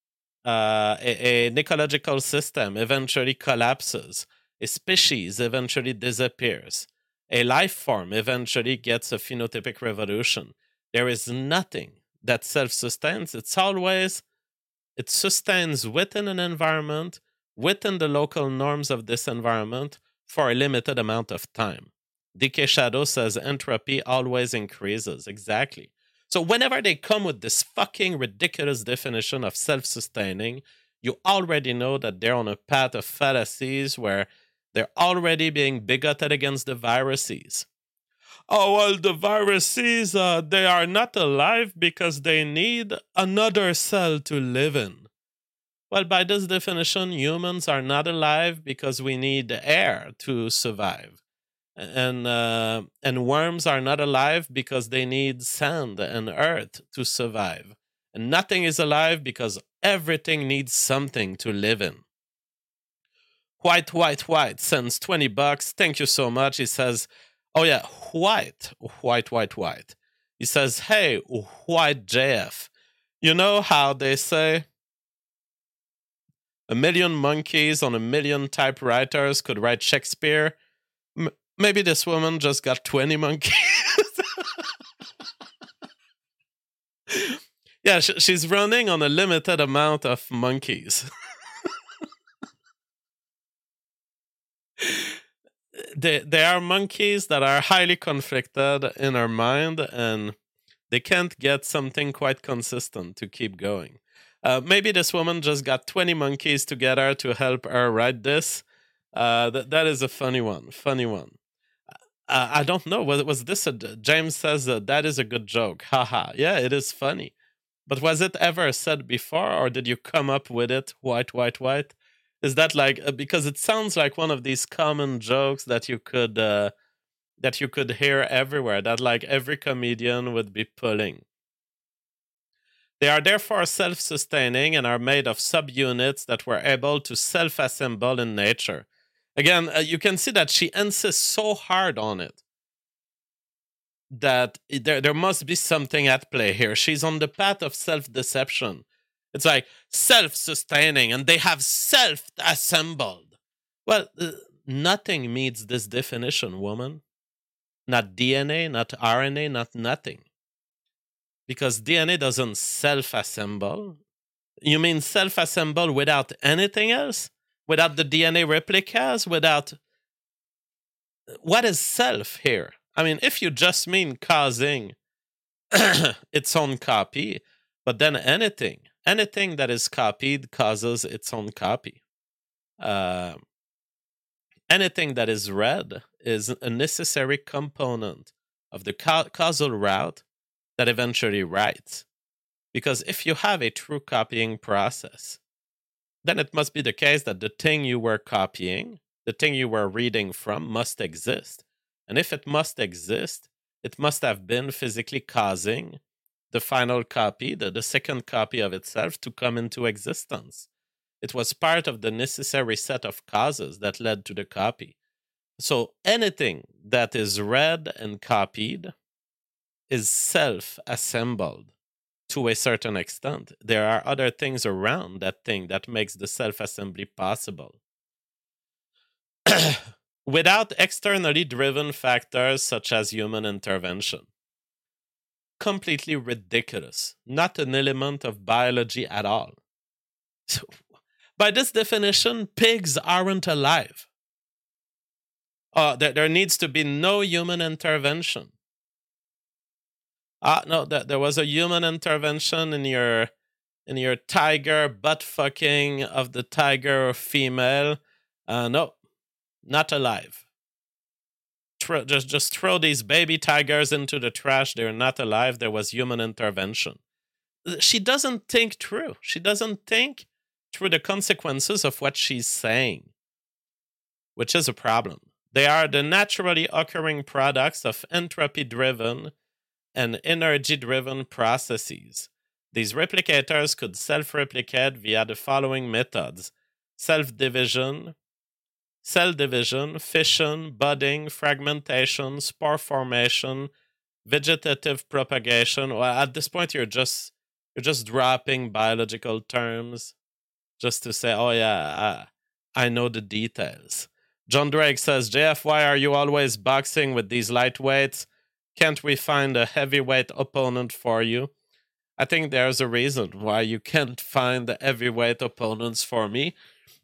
An ecological system eventually collapses. A species eventually disappears. A life form eventually gets a phenotypic revolution. There is nothing that self-sustains. It sustains within an environment, within the local norms of this environment, for a limited amount of time. DK Shadow says entropy always increases. Exactly. So whenever they come with this fucking ridiculous definition of self-sustaining, you already know that they're on a path of fallacies where they're already being bigoted against the viruses. Oh, well, the viruses, they are not alive because they need another cell to live in. Well, by this definition, humans are not alive because we need air to survive. And worms are not alive because they need sand and earth to survive. And nothing is alive because everything needs something to live in. White sends $20. Thank you so much. He says, oh yeah, White. He says, hey, White JF. You know how they say a million monkeys on a million typewriters could write Shakespeare? Maybe this woman just got 20 monkeys. Yeah, she's running on a limited amount of monkeys. They are monkeys that are highly conflicted in her mind, and they can't get something quite consistent to keep going. Maybe this woman just got 20 monkeys together to help her write this. That is a funny one. Funny one. I don't know. Was this a. James says that is a good joke. Haha. Yeah, it is funny. But was it ever said before, or did you come up with it? White, white, white. Is that like because it sounds like one of these common jokes that you could hear everywhere, that like every comedian would be pulling. They are therefore self-sustaining and are made of subunits that were able to self-assemble in nature. Again, you can see that she insists so hard on it that there must be something at play here. She's on the path of self-deception. It's like self-sustaining, and they have self-assembled. Well, nothing meets this definition, woman. Not DNA, not RNA, not nothing. Because DNA doesn't self-assemble. You mean self-assemble without anything else? Without the DNA replicas? Without... What is self here? I mean, if you just mean causing its own copy, but then anything that is copied causes its own copy. Anything that is read is a necessary component of the causal route that eventually writes. Because if you have a true copying process, then it must be the case that the thing you were copying, the thing you were reading from, must exist. And if it must exist, it must have been physically causing the final copy, the second copy of itself, to come into existence. It was part of the necessary set of causes that led to the copy. So anything that is read and copied is self-assembled to a certain extent. There are other things around that thing that makes the self-assembly possible. Without externally driven factors such as human intervention. Completely ridiculous. Not an element of biology at all. So, by this definition, pigs aren't alive. There needs to be no human intervention. No, there was a human intervention in your tiger butt fucking of the tiger female. No, not alive. Just throw these baby tigers into the trash. They're not alive. There was human intervention. She doesn't think through. She doesn't think through the consequences of what she's saying, which is a problem. They are the naturally occurring products of entropy-driven and energy-driven processes. These replicators could self-replicate via the following methods: self-division, cell division, fission, budding, fragmentation, spore formation, vegetative propagation. Well, at this point, you're just dropping biological terms just to say, oh yeah, I know the details. John Drake says, JF, why are you always boxing with these lightweights? Can't we find a heavyweight opponent for you? I think there's a reason why you can't find the heavyweight opponents for me.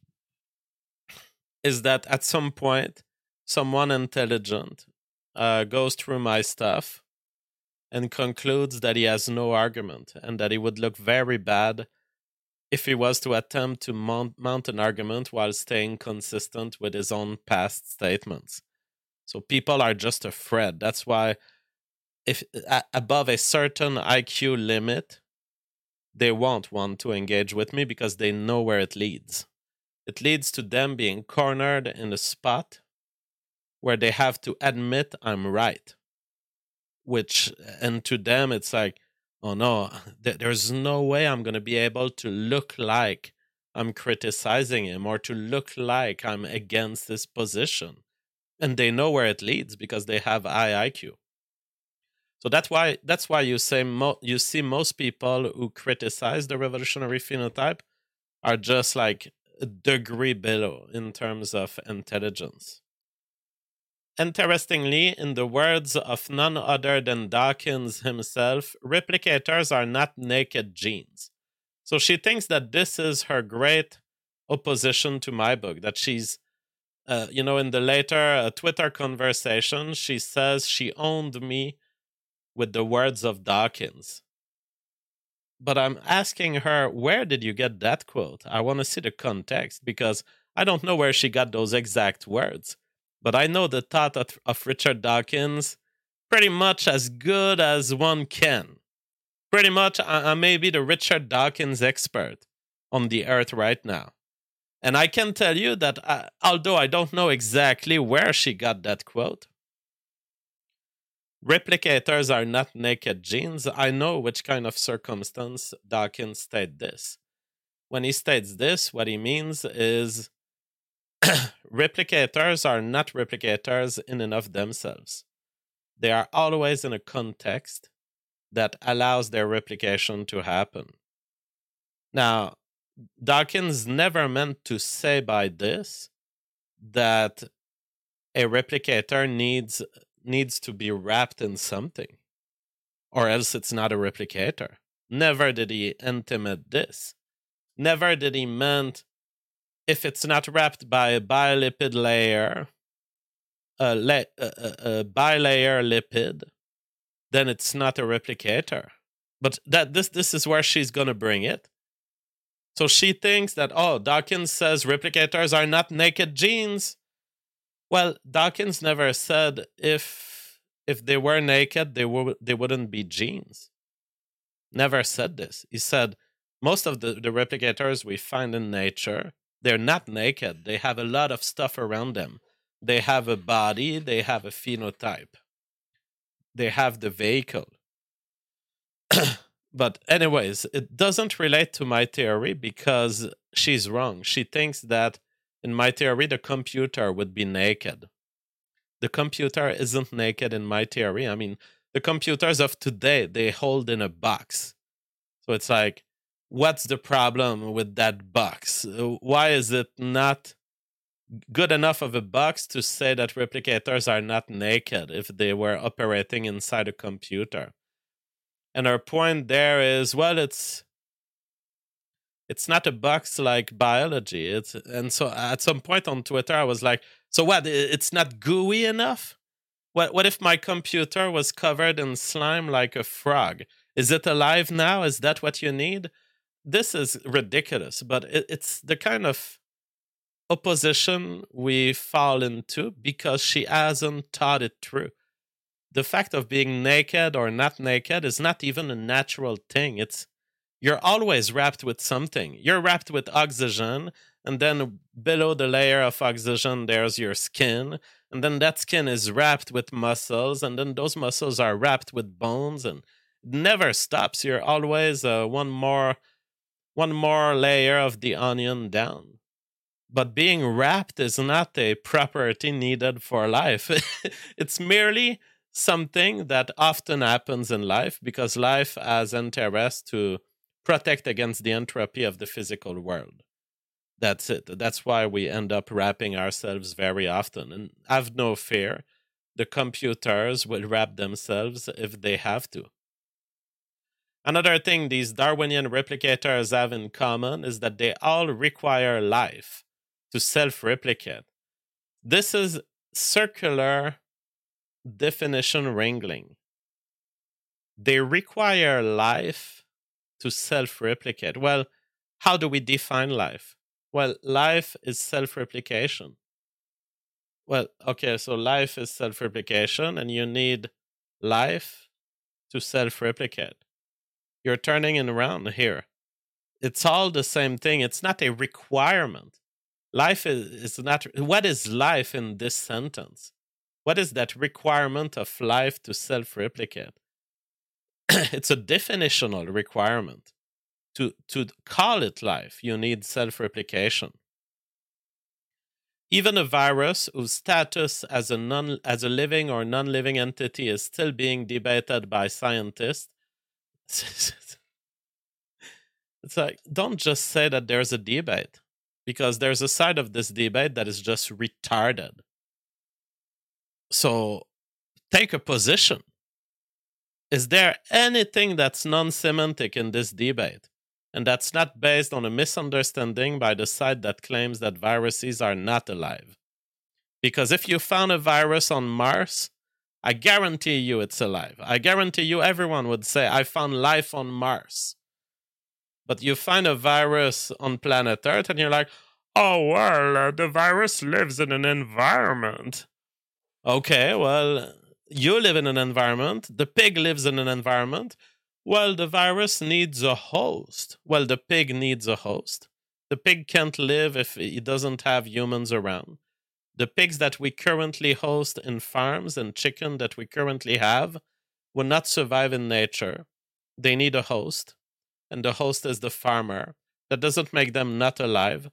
Is that at some point, someone intelligent goes through my stuff and concludes that he has no argument and that he would look very bad if he was to attempt to mount an argument while staying consistent with his own past statements. So people are just afraid. That's why if above a certain IQ limit, they won't want to engage with me because they know where it leads. It leads to them being cornered in a spot where they have to admit I'm right. And to them, it's like, oh no, there's no way I'm going to be able to look like I'm criticizing him or to look like I'm against his position. And they know where it leads because they have high IQ. So that's why you see most people who criticize the revolutionary phenotype are just like a degree below in terms of intelligence. Interestingly, in the words of none other than Dawkins himself, replicators are not naked genes. So she thinks that this is her great opposition to my book, that she's, in the later Twitter conversation, she says she owned me with the words of Dawkins. But I'm asking her, where did you get that quote? I want to see the context because I don't know where she got those exact words. But I know the thought of Richard Dawkins pretty much as good as one can. Pretty much, I may be the Richard Dawkins expert on the earth right now. And I can tell you that although I don't know exactly where she got that quote, replicators are not naked genes. I know which kind of circumstance Dawkins stated this. When he states this, what he means is replicators are not replicators in and of themselves. They are always in a context that allows their replication to happen. Now, Dawkins never meant to say by this that a replicator needs to be wrapped in something, or else it's not a replicator. Never did he intimate this. Never did he meant if it's not wrapped by a bilipid layer, a bilayer lipid, then it's not a replicator. But this is where she's gonna bring it. So she thinks that, Dawkins says replicators are not naked genes. Well, Dawkins never said if they were naked, they wouldn't be genes. Never said this. He said most of the replicators we find in nature, they're not naked. They have a lot of stuff around them. They have a body. They have a phenotype. They have the vehicle. But anyways, it doesn't relate to my theory because she's wrong. She thinks that in my theory, the computer would be naked. The computer isn't naked in my theory. I mean, the computers of today, they hold in a box. So it's like, what's the problem with that box? Why is it not good enough of a box to say that replicators are not naked if they were operating inside a computer? And her point there is, well, it's not a box like biology. And so at some point on Twitter, I was like, so what? It's not gooey enough? What if my computer was covered in slime like a frog? Is it alive now? Is that what you need? This is ridiculous, but it's the kind of opposition we fall into because she hasn't thought it through. The fact of being naked or not naked is not even a natural thing. You're always wrapped with something. You're wrapped with oxygen, and then below the layer of oxygen, there's your skin, and then that skin is wrapped with muscles, and then those muscles are wrapped with bones, and it never stops. You're always one more layer of the onion down. But being wrapped is not a property needed for life. It's merely something that often happens in life because life has interest to protect against the entropy of the physical world. That's it. That's why we end up wrapping ourselves very often. And have no fear, the computers will wrap themselves if they have to. Another thing these Darwinian replicators have in common is that they all require life to self-replicate. This is circular definition wrangling. They require life to self-replicate. Well, how do we define life? Well, life is self-replication. Well, okay, so life is self-replication, and you need life to self-replicate. You're turning it around here. It's all the same thing. It's not a requirement. Life is not. What is life in this sentence? What is that requirement of life to self-replicate? It's a definitional requirement. To call it life, you need self-replication. Even a virus whose status as a living or non-living entity is still being debated by scientists. It's like, don't just say that there's a debate, because there's a side of this debate that is just retarded. So take a position. Is there anything that's non-semantic in this debate? And that's not based on a misunderstanding by the side that claims that viruses are not alive. Because if you found a virus on Mars, I guarantee you it's alive. I guarantee you everyone would say, I found life on Mars. But you find a virus on planet Earth and you're like, oh, well, the virus lives in an environment. Okay, well, you live in an environment. The pig lives in an environment. Well, the virus needs a host. Well, the pig needs a host. The pig can't live if it doesn't have humans around. The pigs that we currently host in farms and chicken that we currently have will not survive in nature. They need a host, and the host is the farmer. That doesn't make them not alive.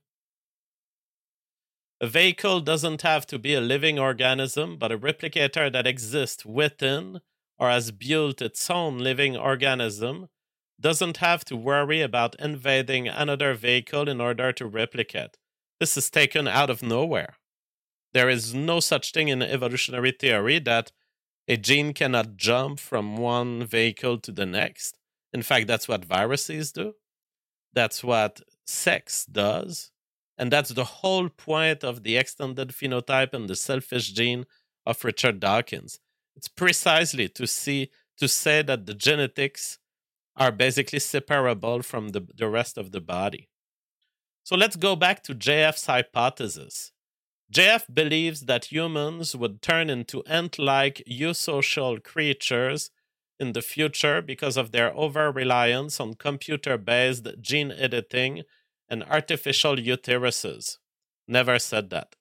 A vehicle doesn't have to be a living organism, but a replicator that exists within or has built its own living organism doesn't have to worry about invading another vehicle in order to replicate. This is taken out of nowhere. There is no such thing in evolutionary theory that a gene cannot jump from one vehicle to the next. In fact, that's what viruses do. That's what sex does. And that's the whole point of the extended phenotype and the selfish gene of Richard Dawkins. It's precisely to say that the genetics are basically separable from the rest of the body. So let's go back to JF's hypothesis. JF believes that humans would turn into ant-like eusocial creatures in the future because of their over-reliance on computer-based gene editing and artificial uteruses. Never said that.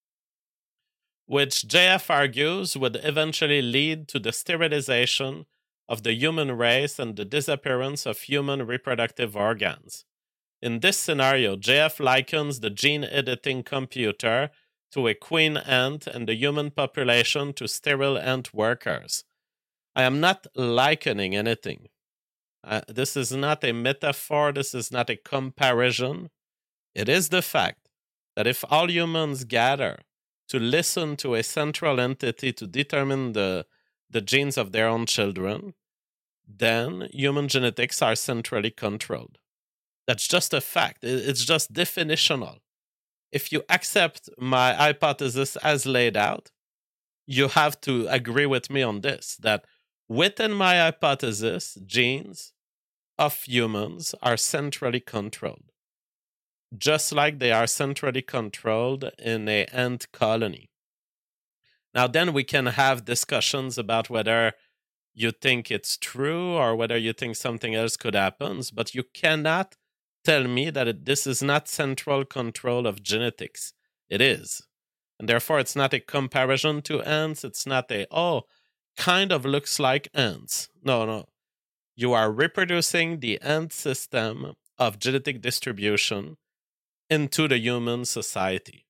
Which JF argues would eventually lead to the sterilization of the human race and the disappearance of human reproductive organs. In this scenario, JF likens the gene editing computer to a queen ant and the human population to sterile ant workers. I am not likening anything. This is not a metaphor. This is not a comparison. It is the fact that if all humans gather to listen to a central entity to determine the genes of their own children, then human genetics are centrally controlled. That's just a fact. It's just definitional. If you accept my hypothesis as laid out, you have to agree with me on this, that within my hypothesis, genes of humans are centrally controlled, just like they are centrally controlled in an ant colony. Now, then we can have discussions about whether you think it's true or whether you think something else could happen, but you cannot tell me that this is not central control of genetics. It is. And therefore, it's not a comparison to ants. It's not kind of looks like ants. No. You are reproducing the ant system of genetic distribution into the human society.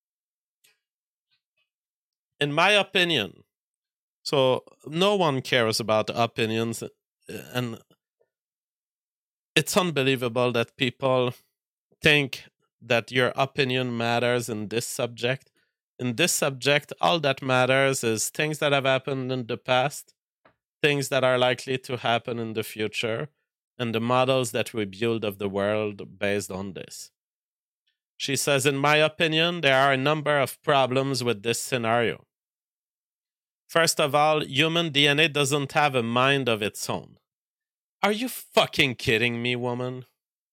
In my opinion, so no one cares about opinions, and it's unbelievable that people think that your opinion matters in this subject. In this subject, all that matters is things that have happened in the past, things that are likely to happen in the future, and the models that we build of the world based on this. She says, in my opinion, there are a number of problems with this scenario. First of all, human DNA doesn't have a mind of its own. Are you fucking kidding me, woman?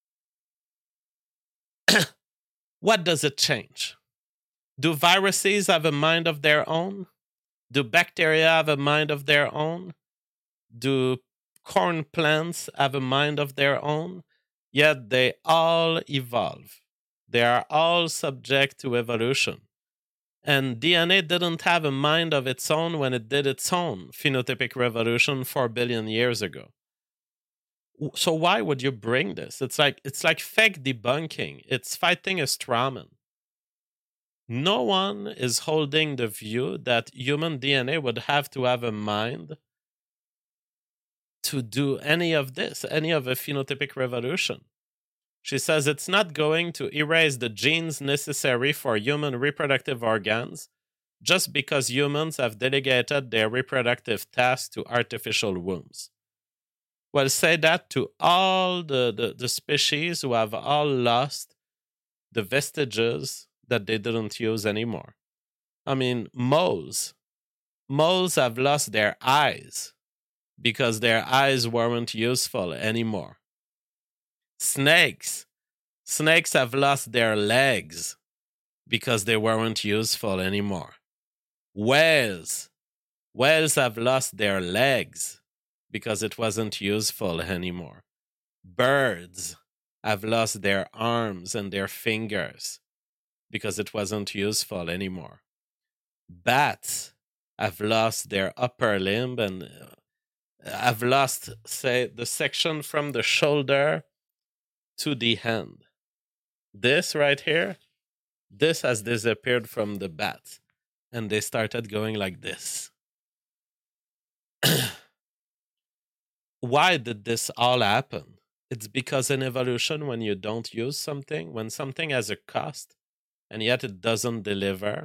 What does it change? Do viruses have a mind of their own? Do bacteria have a mind of their own? Do corn plants have a mind of their own? Yet they all evolve. They are all subject to evolution. And DNA didn't have a mind of its own when it did its own phenotypic revolution 4 billion years ago. So why would you bring this? It's like fake debunking. It's fighting a straw man. No one is holding the view that human DNA would have to have a mind to do any of this, any of a phenotypic revolution. She says it's not going to erase the genes necessary for human reproductive organs, just because humans have delegated their reproductive tasks to artificial wombs. Well, say that to all the species who have all lost the vestiges that they didn't use anymore. I mean, moles. Moles have lost their eyes because their eyes weren't useful anymore. Snakes. Snakes have lost their legs because they weren't useful anymore. Whales. Whales have lost their legs because it wasn't useful anymore. Birds have lost their arms and their fingers because it wasn't useful anymore. Bats have lost their upper limb and have lost, say, the section from the shoulder to the hand. This right here, this has disappeared from the bat, and they started going like this. Why did this all happen? It's because in evolution, when you don't use something, when something has a cost, and yet it doesn't deliver,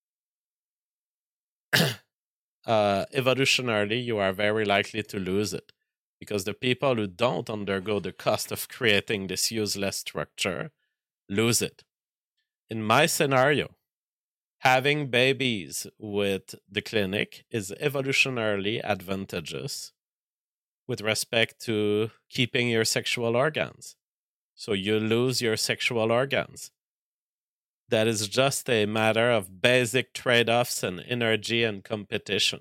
evolutionarily, you are very likely to lose it. Because the people who don't undergo the cost of creating this useless structure lose it. In my scenario, having babies with the clinic is evolutionarily advantageous with respect to keeping your sexual organs. So you lose your sexual organs. That is just a matter of basic trade-offs and energy and competition.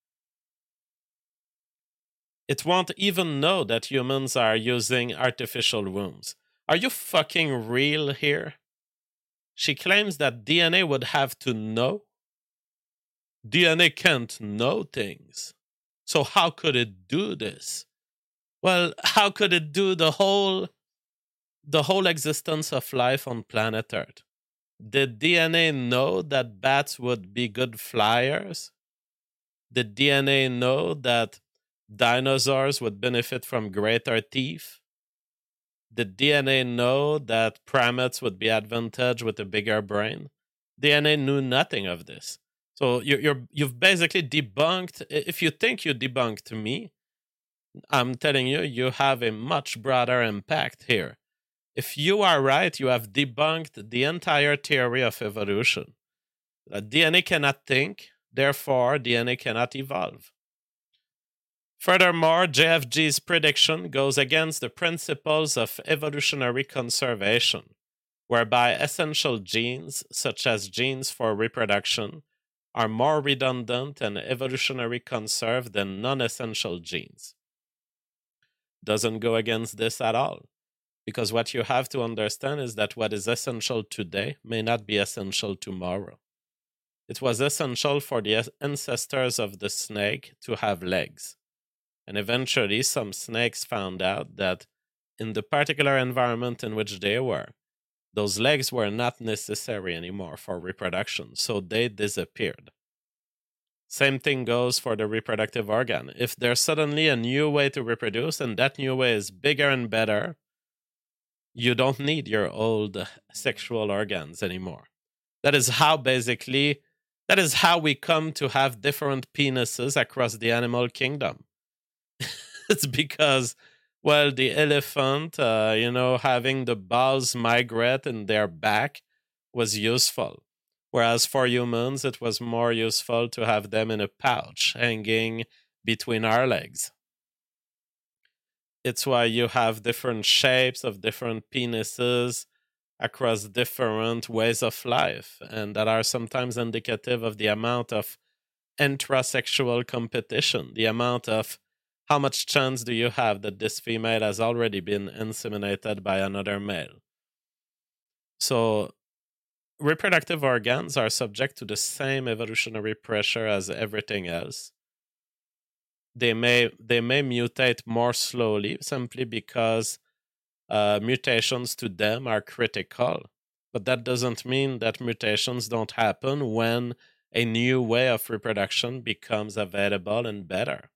It won't even know that humans are using artificial wombs. Are you fucking real here? She claims that DNA would have to know. DNA can't know things. So how could it do this? Well, how could it do the whole existence of life on planet Earth? Did DNA know that bats would be good flyers? Did DNA know that dinosaurs would benefit from greater teeth? Did DNA know that primates would be advantaged with a bigger brain? DNA knew nothing of this. So you've basically debunked. If you think you debunked me, I'm telling you, you have a much broader impact here. If you are right, you have debunked the entire theory of evolution. DNA cannot think, therefore DNA cannot evolve. Furthermore, JFG's prediction goes against the principles of evolutionary conservation, whereby essential genes, such as genes for reproduction, are more redundant and evolutionary conserved than non-essential genes. Doesn't go against this at all, because what you have to understand is that what is essential today may not be essential tomorrow. It was essential for the ancestors of the snake to have legs. And eventually, some snakes found out that in the particular environment in which they were, those legs were not necessary anymore for reproduction, so they disappeared. Same thing goes for the reproductive organ. If there's suddenly a new way to reproduce, and that new way is bigger and better, you don't need your old sexual organs anymore. That is how we come to have different penises across the animal kingdom. It's because, well, the elephant, having the balls migrate in their back was useful. Whereas for humans, it was more useful to have them in a pouch hanging between our legs. It's why you have different shapes of different penises across different ways of life, and that are sometimes indicative of the amount of intrasexual competition, the amount of how much chance do you have that this female has already been inseminated by another male. So reproductive organs are subject to the same evolutionary pressure as everything else. They may mutate more slowly simply because mutations to them are critical. But that doesn't mean that mutations don't happen when a new way of reproduction becomes available and better.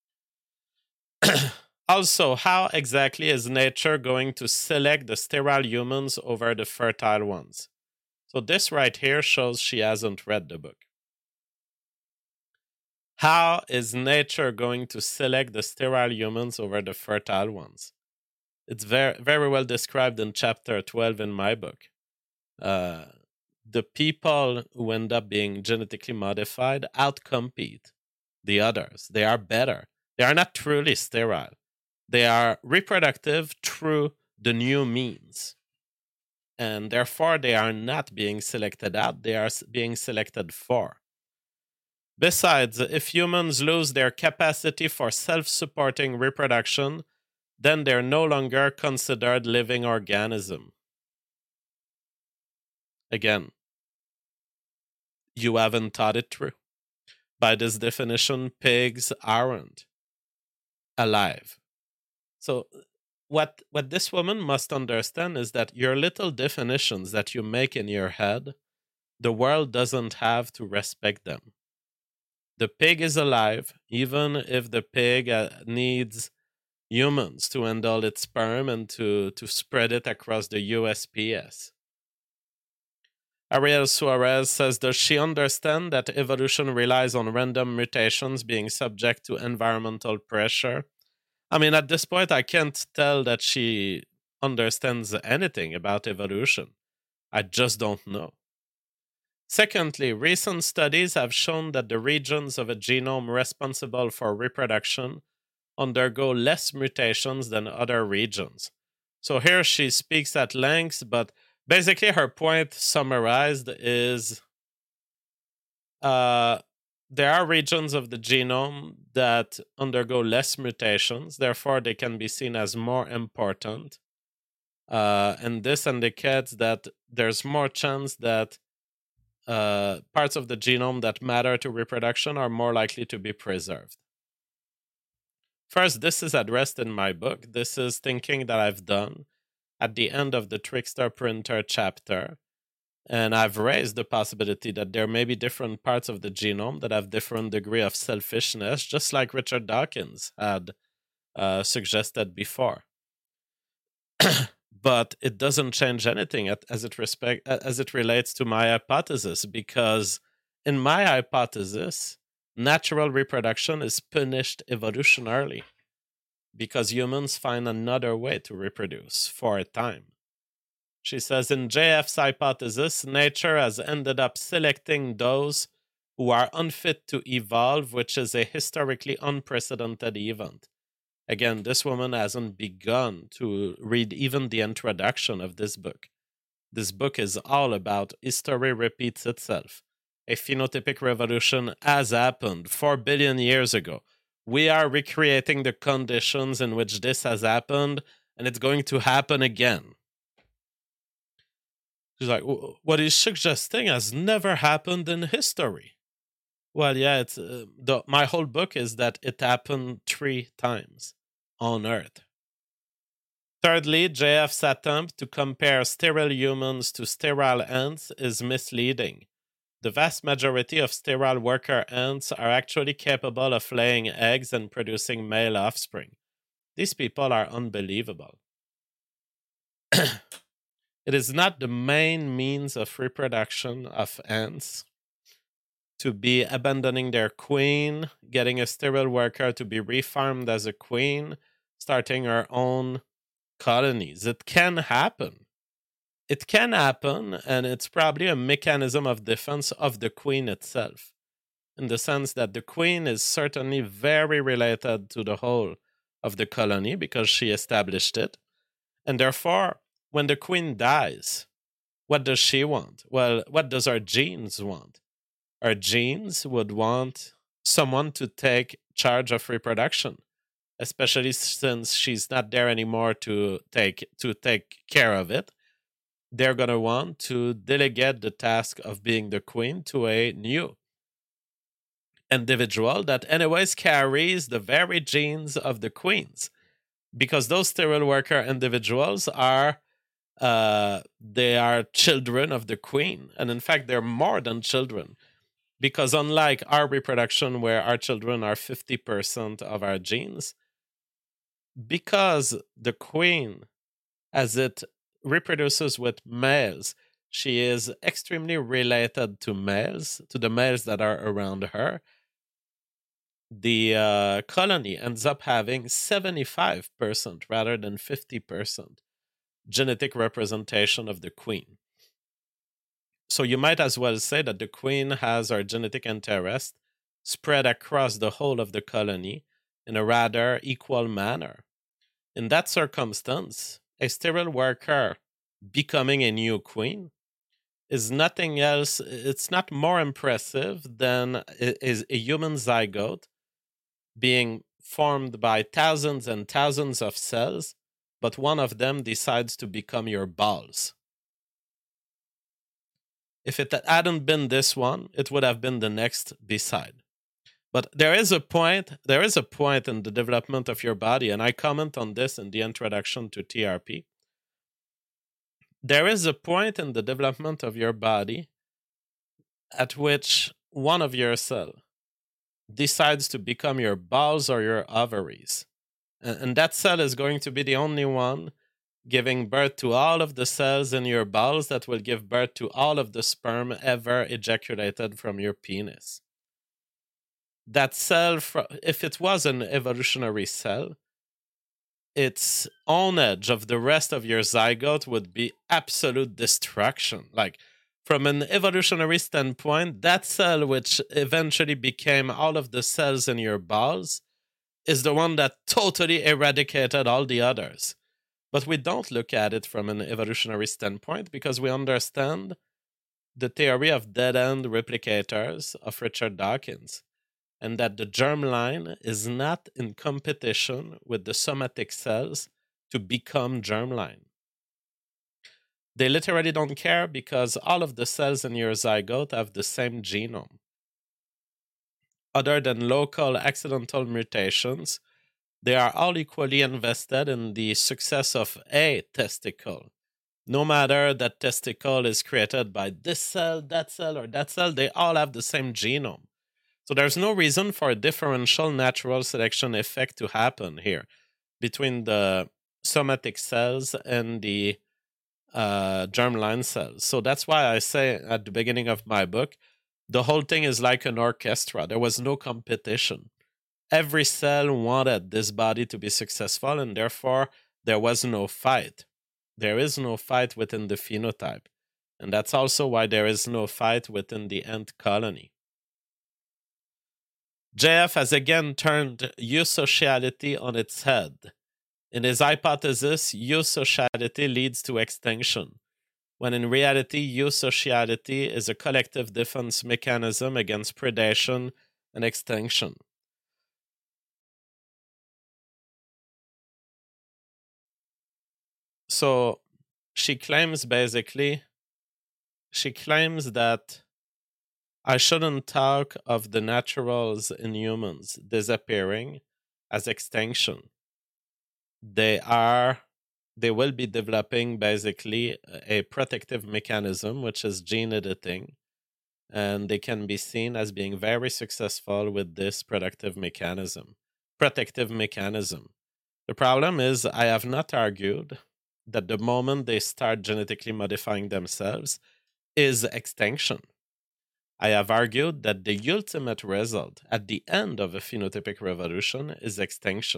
Also, how exactly is nature going to select the sterile humans over the fertile ones? So this right here shows she hasn't read the book. How is nature going to select the sterile humans over the fertile ones? It's very, very well described in chapter 12 in my book. The people who end up being genetically modified outcompete the others. They are better. They are not truly sterile. They are reproductive through the new means. And therefore, they are not being selected out, they are being selected for. Besides, if humans lose their capacity for self supporting reproduction, then they're no longer considered living organism. Again, you haven't thought it through. By this definition, pigs aren't alive. So what this woman must understand is that your little definitions that you make in your head, the world doesn't have to respect them. The pig is alive, even if the pig needs humans to handle its sperm and to spread it across the USPS. Ariel Suarez says, does she understand that evolution relies on random mutations being subject to environmental pressure? I mean, at this point, I can't tell that she understands anything about evolution. I just don't know. Secondly, recent studies have shown that the regions of a genome responsible for reproduction undergo less mutations than other regions. So here she speaks at length, but basically her point summarized is there are regions of the genome that undergo less mutations, therefore they can be seen as more important. And this indicates that there's more chance that parts of the genome that matter to reproduction are more likely to be preserved. First, this is addressed in my book. This is thinking that I've done at the end of the Trickster Printer chapter. And I've raised the possibility that there may be different parts of the genome that have different degree of selfishness, just like Richard Dawkins had suggested before. But it doesn't change anything as it relates to my hypothesis, because in my hypothesis, natural reproduction is punished evolutionarily because humans find another way to reproduce for a time. She says, in JF's hypothesis, nature has ended up selecting those who are unfit to evolve, which is a historically unprecedented event. Again, this woman hasn't begun to read even the introduction of this book. This book is all about history repeats itself. A phenotypic revolution has happened 4 billion years ago. We are recreating the conditions in which this has happened, and it's going to happen again. She's like, what he's suggesting has never happened in history. Well, yeah, it's my whole book is that it happened 3 times on Earth. Thirdly, JF's attempt to compare sterile humans to sterile ants is misleading. The vast majority of sterile worker ants are actually capable of laying eggs and producing male offspring. These people are unbelievable. It is not the main means of reproduction of ants to be abandoning their queen, getting a sterile worker to be refarmed as a queen, starting her own colonies. It can happen. It can happen, and it's probably a mechanism of defense of the queen itself, in the sense that the queen is certainly very related to the whole of the colony because she established it. And therefore, when the queen dies, what does she want? Well, what does our genes want? Our genes would want someone to take charge of reproduction, especially since she's not there anymore to take care of it. They're going to want to delegate the task of being the queen to a new individual that anyways carries the very genes of the queens, because those sterile worker individuals are they are children of the queen, and in fact they're more than children, because unlike our reproduction where our children are 50% of our genes, because the queen, as it reproduces with males, she is extremely related to males, to the males that are around her. the colony ends up having 75% rather than 50% genetic representation of the queen. So you might as well say that the queen has her genetic interest spread across the whole of the colony in a rather equal manner. In that circumstance, a sterile worker becoming a new queen is nothing else, it's not more impressive than is a human zygote being formed by thousands and thousands of cells, but one of them decides to become your balls. If it hadn't been this one, it would have been the next beside. But there is a point in the development of your body, and I comment on this in the introduction to TRP. There is a point in the development of your body at which one of your cells decides to become your balls or your ovaries. And that cell is going to be the only one giving birth to all of the cells in your balls that will give birth to all of the sperm ever ejaculated from your penis. That cell, if it was an evolutionary cell, its ownage of the rest of your zygote would be absolute destruction. Like, from an evolutionary standpoint, that cell which eventually became all of the cells in your balls is the one that totally eradicated all the others. But we don't look at it from an evolutionary standpoint because we understand the theory of dead-end replicators of Richard Dawkins, and that the germline is not in competition with the somatic cells to become germline. They literally don't care because all of the cells in your zygote have the same genome. Other than local accidental mutations, they are all equally invested in the success of a testicle. No matter that testicle is created by this cell, or that cell, they all have the same genome. So there's no reason for a differential natural selection effect to happen here between the somatic cells and the germline cells. So that's why I say at the beginning of my book, the whole thing is like an orchestra. There was no competition. Every cell wanted this body to be successful, and therefore there was no fight. There is no fight within the phenotype. And that's also why there is no fight within the ant colony. JF has again turned eusociality on its head. In his hypothesis, eusociality leads to extinction, when in reality, eusociality is a collective defense mechanism against predation and extinction. So she claims that I shouldn't talk of the naturals in humans disappearing as extinction. They will be developing basically a protective mechanism, which is gene editing, and they can be seen as being very successful with this protective mechanism. The problem is, I have not argued that the moment they start genetically modifying themselves is extinction. I have argued that the ultimate result at the end of a phenotypic revolution is extinction.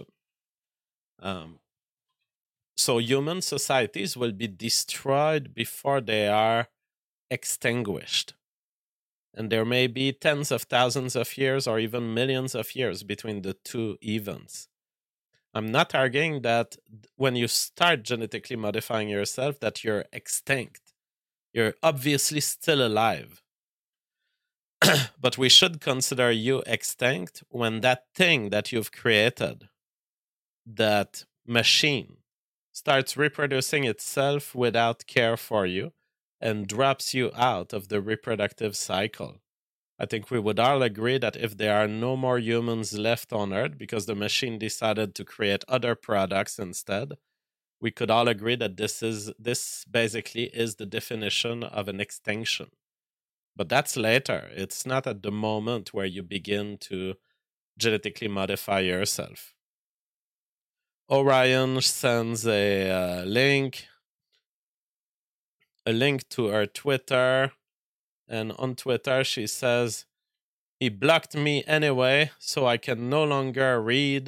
So human societies will be destroyed before they are extinguished. And there may be tens of thousands of years or even millions of years between the two events. I'm not arguing that when you start genetically modifying yourself that you're extinct. You're obviously still alive. But we should consider you extinct when that thing that you've created, that machine, starts reproducing itself without care for you and drops you out of the reproductive cycle. I think we would all agree that if there are no more humans left on Earth because the machine decided to create other products instead, we could all agree that this basically is the definition of an extinction. But that's later. It's not at the moment where you begin to genetically modify yourself. Orion sends a link to her Twitter, and on Twitter she says, He blocked me anyway, so I can no longer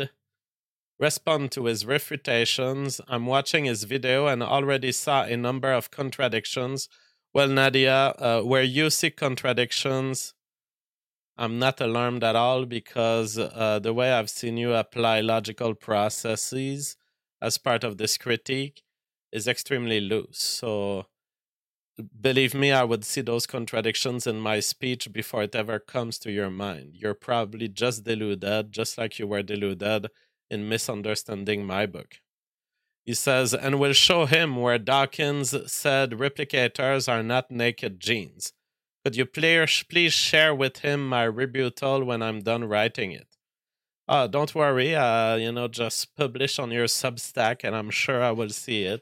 respond to his refutations. I'm watching his video and already saw a number of contradictions. Well, Nadia, where you see contradictions, I'm not alarmed at all because the way I've seen you apply logical processes as part of this critique is extremely loose. So believe me, I would see those contradictions in my speech before it ever comes to your mind. You're probably just deluded, just like you were deluded in misunderstanding my book. He says, and we'll show him where Dawkins said replicators are not naked genes. Could you please share with him my rebuttal when I'm done writing it? Don't worry, just publish on your Substack and I'm sure I will see it.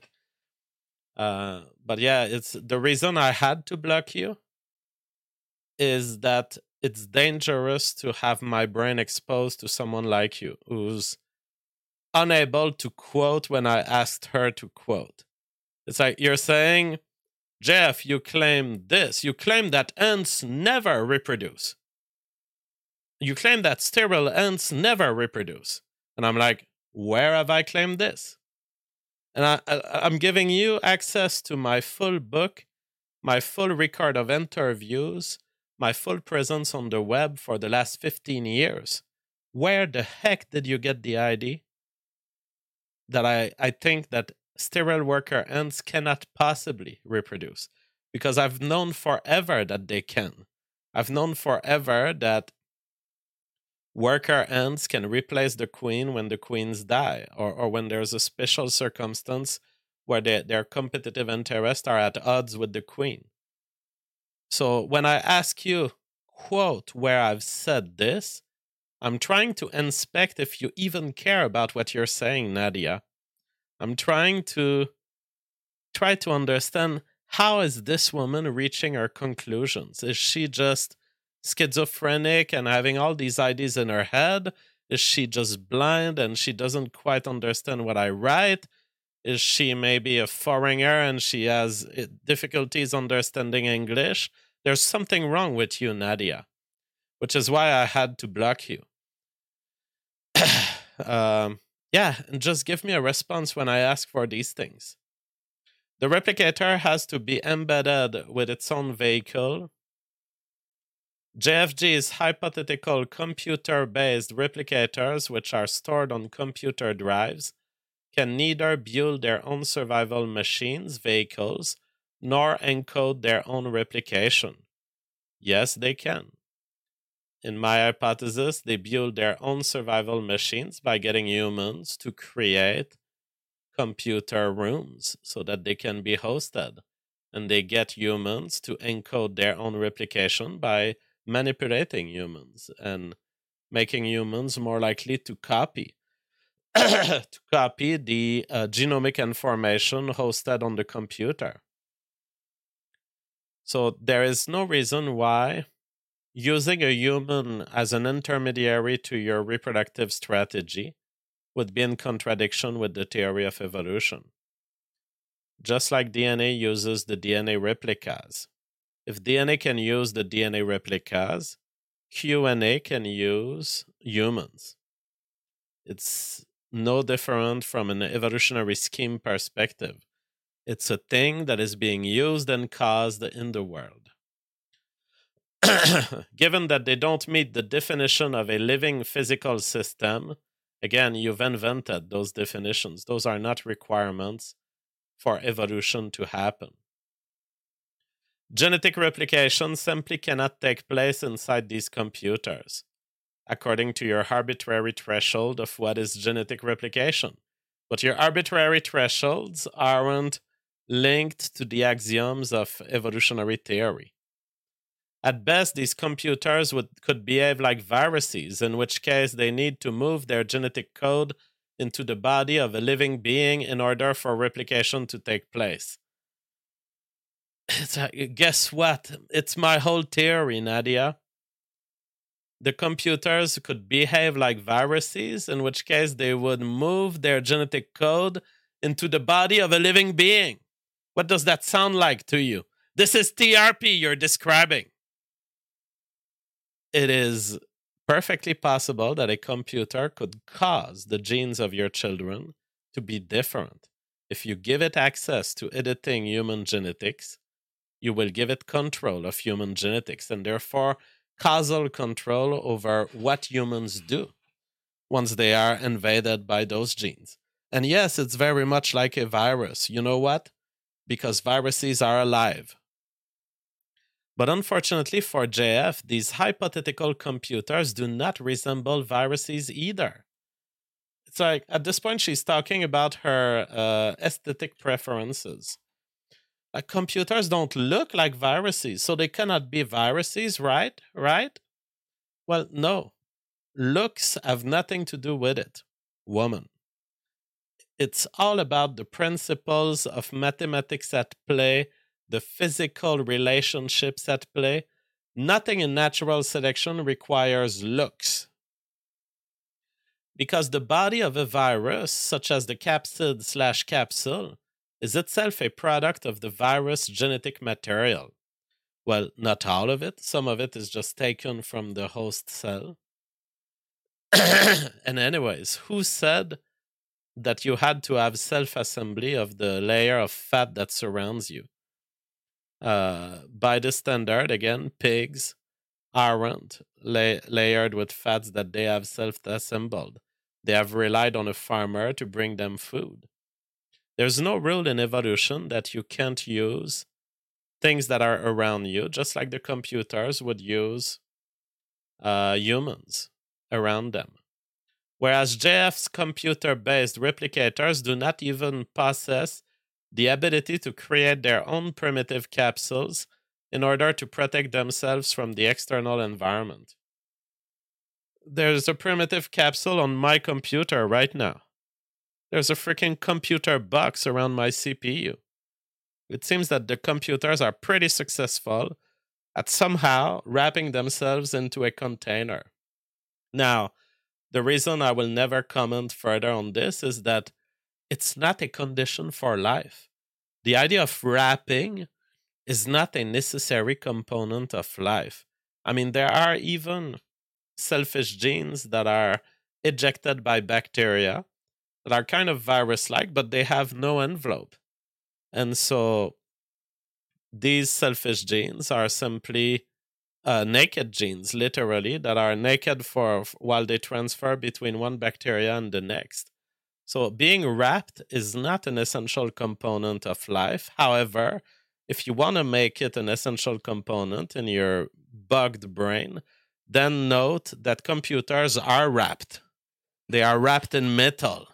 But yeah, it's the reason I had to block you is that it's dangerous to have my brain exposed to someone like you who's unable to quote when I asked her to quote. It's like you're saying, Jeff, you claim this. You claim that ants never reproduce. You claim that sterile ants never reproduce. And I'm like, where have I claimed this? And I'm giving you access to my full book, my full record of interviews, my full presence on the web for the last 15 years. Where the heck did you get the idea that I think that sterile worker ants cannot possibly reproduce? Because I've known forever that they can. I've known forever that worker ants can replace the queen when the queens die, or when there's a special circumstance where their competitive interests are at odds with the queen. So when I ask you, quote, where I've said this, I'm trying to inspect if you even care about what you're saying, Nadia. I'm trying to understand, how is this woman reaching her conclusions? Is she just schizophrenic and having all these ideas in her head? Is she just blind and she doesn't quite understand what I write? Is she maybe a foreigner and she has difficulties understanding English? There's something wrong with you, Nadia, which is why I had to block you. Yeah, and just give me a response when I ask for these things. The replicator has to be embedded with its own vehicle. JFG's hypothetical computer-based replicators, which are stored on computer drives, can neither build their own survival machines, vehicles, nor encode their own replication. Yes, they can. In my hypothesis, they build their own survival machines by getting humans to create computer rooms so that they can be hosted. And they get humans to encode their own replication by manipulating humans and making humans more likely to copy the genomic information hosted on the computer. So there is no reason why using a human as an intermediary to your reproductive strategy would be in contradiction with the theory of evolution. Just like DNA uses the DNA replicas. If DNA can use the DNA replicas, QNA can use humans. It's no different from an evolutionary scheme perspective. It's a thing that is being used and caused in the world. Given that they don't meet the definition of a living physical system, again, you've invented those definitions. Those are not requirements for evolution to happen. Genetic replication simply cannot take place inside these computers, according to your arbitrary threshold of what is genetic replication. But your arbitrary thresholds aren't linked to the axioms of evolutionary theory. At best, these computers could behave like viruses, in which case they need to move their genetic code into the body of a living being in order for replication to take place. Guess what? It's my whole theory, Nadia. The computers could behave like viruses, in which case they would move their genetic code into the body of a living being. What does that sound like to you? This is TRP you're describing. it is perfectly possible that a computer could cause the genes of your children to be different. If you give it access to editing human genetics, you will give it control of human genetics and therefore causal control over what humans do once they are invaded by those genes. And yes, it's very much like a virus. You know what? Because viruses are alive. But unfortunately for JF, these hypothetical computers do not resemble viruses either. It's like at this point, she's talking about her aesthetic preferences. Computers don't look like viruses, so they cannot be viruses, right? Right? Well, no. Looks have nothing to do with it, woman. It's all about the principles of mathematics at play, the physical relationships at play. Nothing in natural selection requires looks. Because the body of a virus, such as the capsid/capsule, is itself a product of the virus genetic material. Well, not all of it. Some of it is just taken from the host cell. And anyways, who said that you had to have self-assembly of the layer of fat that surrounds you? By the standard, again, pigs aren't layered with fats that they have self-assembled. They have relied on a farmer to bring them food. There's no rule in evolution that you can't use things that are around you, just like the computers would use humans around them. Whereas JF's computer-based replicators do not even possess the ability to create their own primitive capsules in order to protect themselves from the external environment. There's a primitive capsule on my computer right now. There's a freaking computer box around my CPU. It seems that the computers are pretty successful at somehow wrapping themselves into a container. Now, the reason I will never comment further on this is that it's not a condition for life. The idea of wrapping is not a necessary component of life. I mean, there are even selfish genes that are ejected by bacteria that are kind of virus-like, but they have no envelope. And so these selfish genes are simply naked genes, literally, that are naked for while they transfer between one bacteria and the next. So being wrapped is not an essential component of life. However, if you want to make it an essential component in your bugged brain, then note that computers are wrapped. They are wrapped in metal.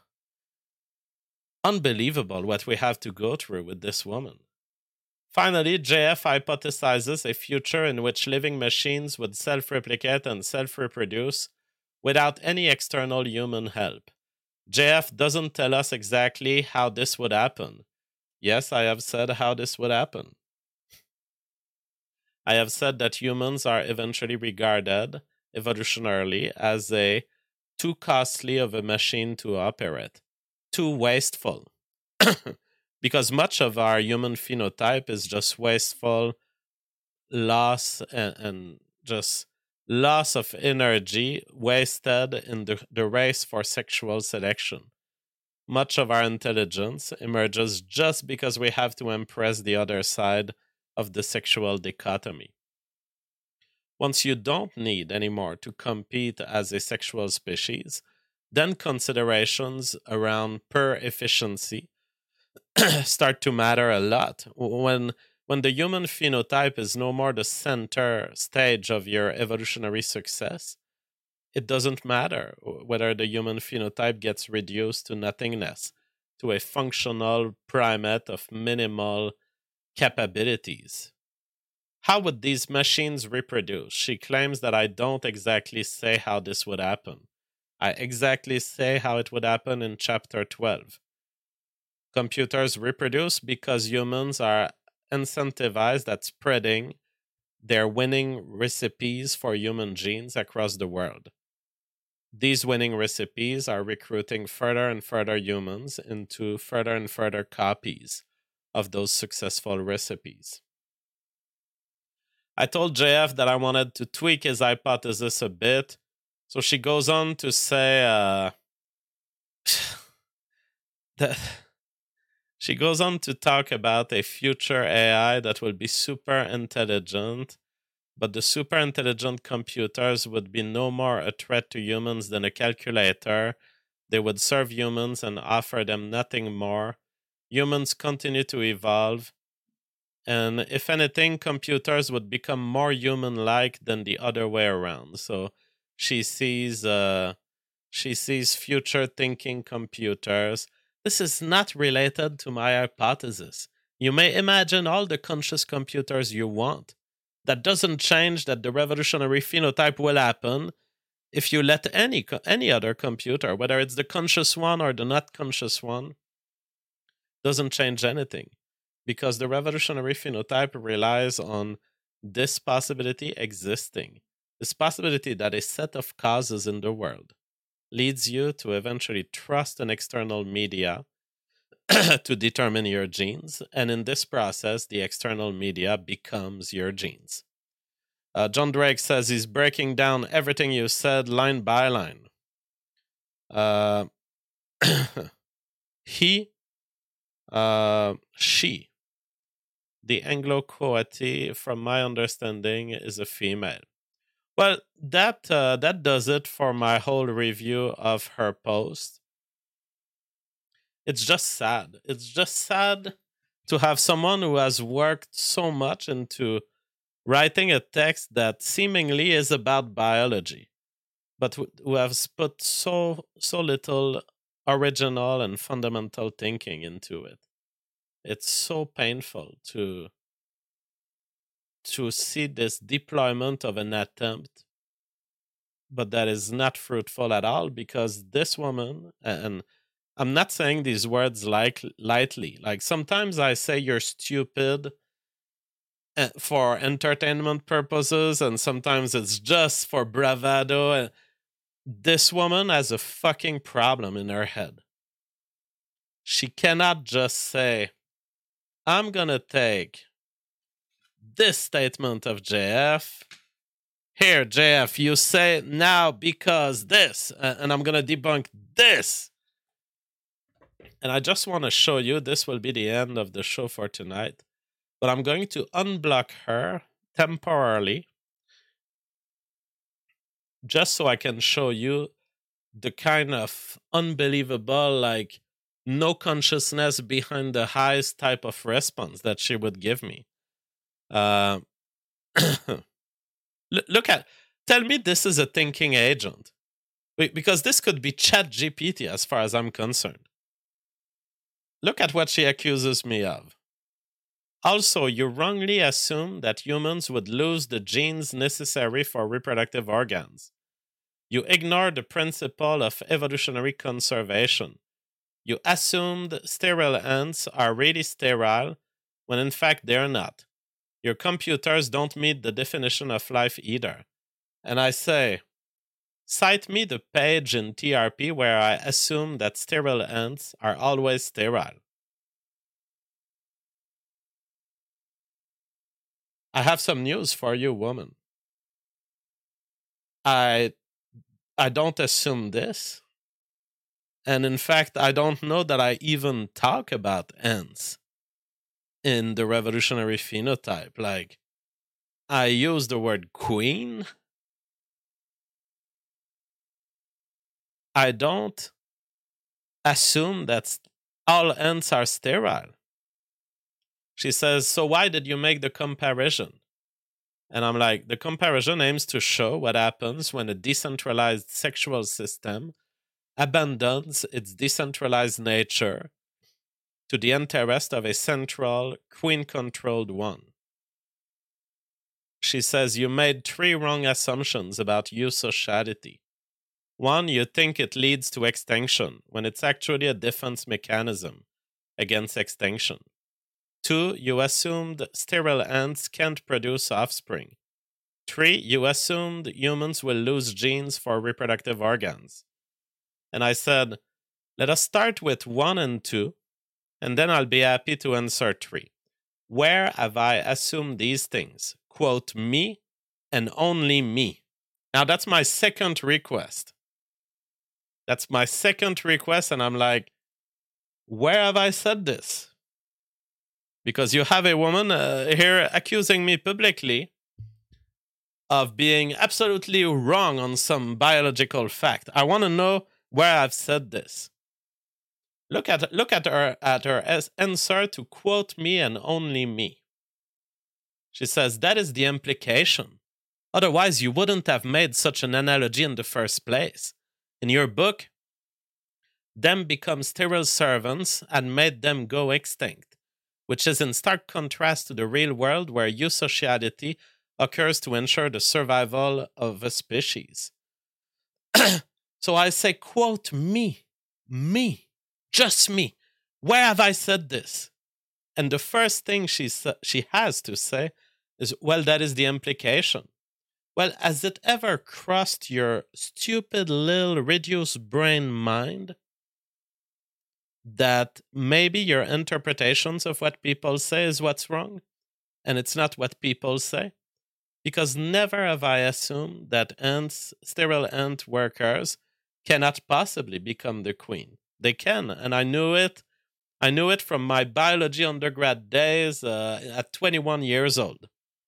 Unbelievable what we have to go through with this woman. Finally, JF hypothesizes a future in which living machines would self-replicate and self-reproduce without any external human help. JF doesn't tell us exactly how this would happen. Yes, I have said how this would happen. I have said that humans are eventually regarded, evolutionarily, as too costly of a machine to operate, too wasteful. Because much of our human phenotype is just wasteful loss and just loss of energy wasted in the race for sexual selection. Much of our intelligence emerges just because we have to impress the other side of the sexual dichotomy. Once you don't need anymore to compete as a sexual species, then considerations around per efficiency start to matter a lot. When the human phenotype is no more the center stage of your evolutionary success, it doesn't matter whether the human phenotype gets reduced to nothingness, to a functional primate of minimal capabilities. How would these machines reproduce? She claims that I don't exactly say how this would happen. I exactly say how it would happen in chapter 12. Computers reproduce because humans are incentivized at spreading their winning recipes for human genes across the world. These winning recipes are recruiting further and further humans into further and further copies of those successful recipes. I told JF that I wanted to tweak his hypothesis a bit. So she goes on to say that she goes on to talk about a future AI that will be super intelligent, but the super intelligent computers would be no more a threat to humans than a calculator. They would serve humans and offer them nothing more. Humans continue to evolve. And if anything, computers would become more human-like than the other way around. So she sees future-thinking computers. This is not related to my hypothesis. You may imagine all the conscious computers you want. That doesn't change that the revolutionary phenotype will happen if you let any other computer, whether it's the conscious one or the not conscious one, doesn't change anything. Because the revolutionary phenotype relies on this possibility existing. This possibility that a set of causes in the world leads you to eventually trust an external media to determine your genes. And in this process, the external media becomes your genes. John Drake says he's breaking down everything you said line by line. She, the Anglo-Coati, from my understanding, is a female. Well, that does it for my whole review of her post. It's just sad. It's just sad to have someone who has worked so much into writing a text that seemingly is about biology, but who has put so little original and fundamental thinking into it. It's so painful to see this deployment of an attempt, but that is not fruitful at all, because this woman, and I'm not saying these words lightly. Like, sometimes I say you're stupid for entertainment purposes, and sometimes it's just for bravado. This woman has a fucking problem in her head. She cannot just say, I'm gonna take this statement of JF. Here, JF, you say now because this, and I'm gonna debunk this. And I just want to show you, this will be the end of the show for tonight, but I'm going to unblock her temporarily just so I can show you the kind of unbelievable, like, no consciousness behind the highest type of response that she would give me. Look at, tell me this is a thinking agent, because this could be ChatGPT as far as I'm concerned. Look at what she accuses me of. Also, you wrongly assume that humans would lose the genes necessary for reproductive organs. You ignore the principle of evolutionary conservation. You assumed sterile ants are really sterile, when in fact they're not. Your computers don't meet the definition of life either. And I say, cite me the page in TRP where I assume that sterile ants are always sterile. I have some news for you, woman. I don't assume this. And in fact, I don't know that I even talk about ants in the revolutionary phenotype. Like, I use the word queen. I don't assume that all ants are sterile. She says, so why did you make the comparison? And I'm like, the comparison aims to show what happens when a decentralized sexual system abandons its decentralized nature to the interest of a central, queen-controlled one. She says, you made 3 wrong assumptions about eusociality. 1, you think it leads to extinction, when it's actually a defense mechanism against extinction. 2, you assumed sterile ants can't produce offspring. 3, you assumed humans will lose genes for reproductive organs. And I said, let us start with 1 and 2, and then I'll be happy to answer 3. Where have I assumed these things? quote me and only me. Now, that's my second request. That's my second request, and I'm like, where have I said this? Because you have a woman here accusing me publicly of being absolutely wrong on some biological fact. I want to know where I've said this. Look at her answer to quote me and only me. She says, that is the implication. Otherwise, you wouldn't have made such an analogy in the first place. In your book, them become sterile servants and made them go extinct, which is in stark contrast to the real world where eusociality occurs to ensure the survival of a species. So I say, quote me, just me. Where have I said this? And the first thing she has to say is, well, that is the implication. Well, has it ever crossed your stupid little reduced brain mind that maybe your interpretations of what people say is what's wrong, and it's not what people say? Because never have I assumed that sterile ant workers cannot possibly become the queen. They can, and I knew it. I knew it from my biology undergrad days at 21 years old.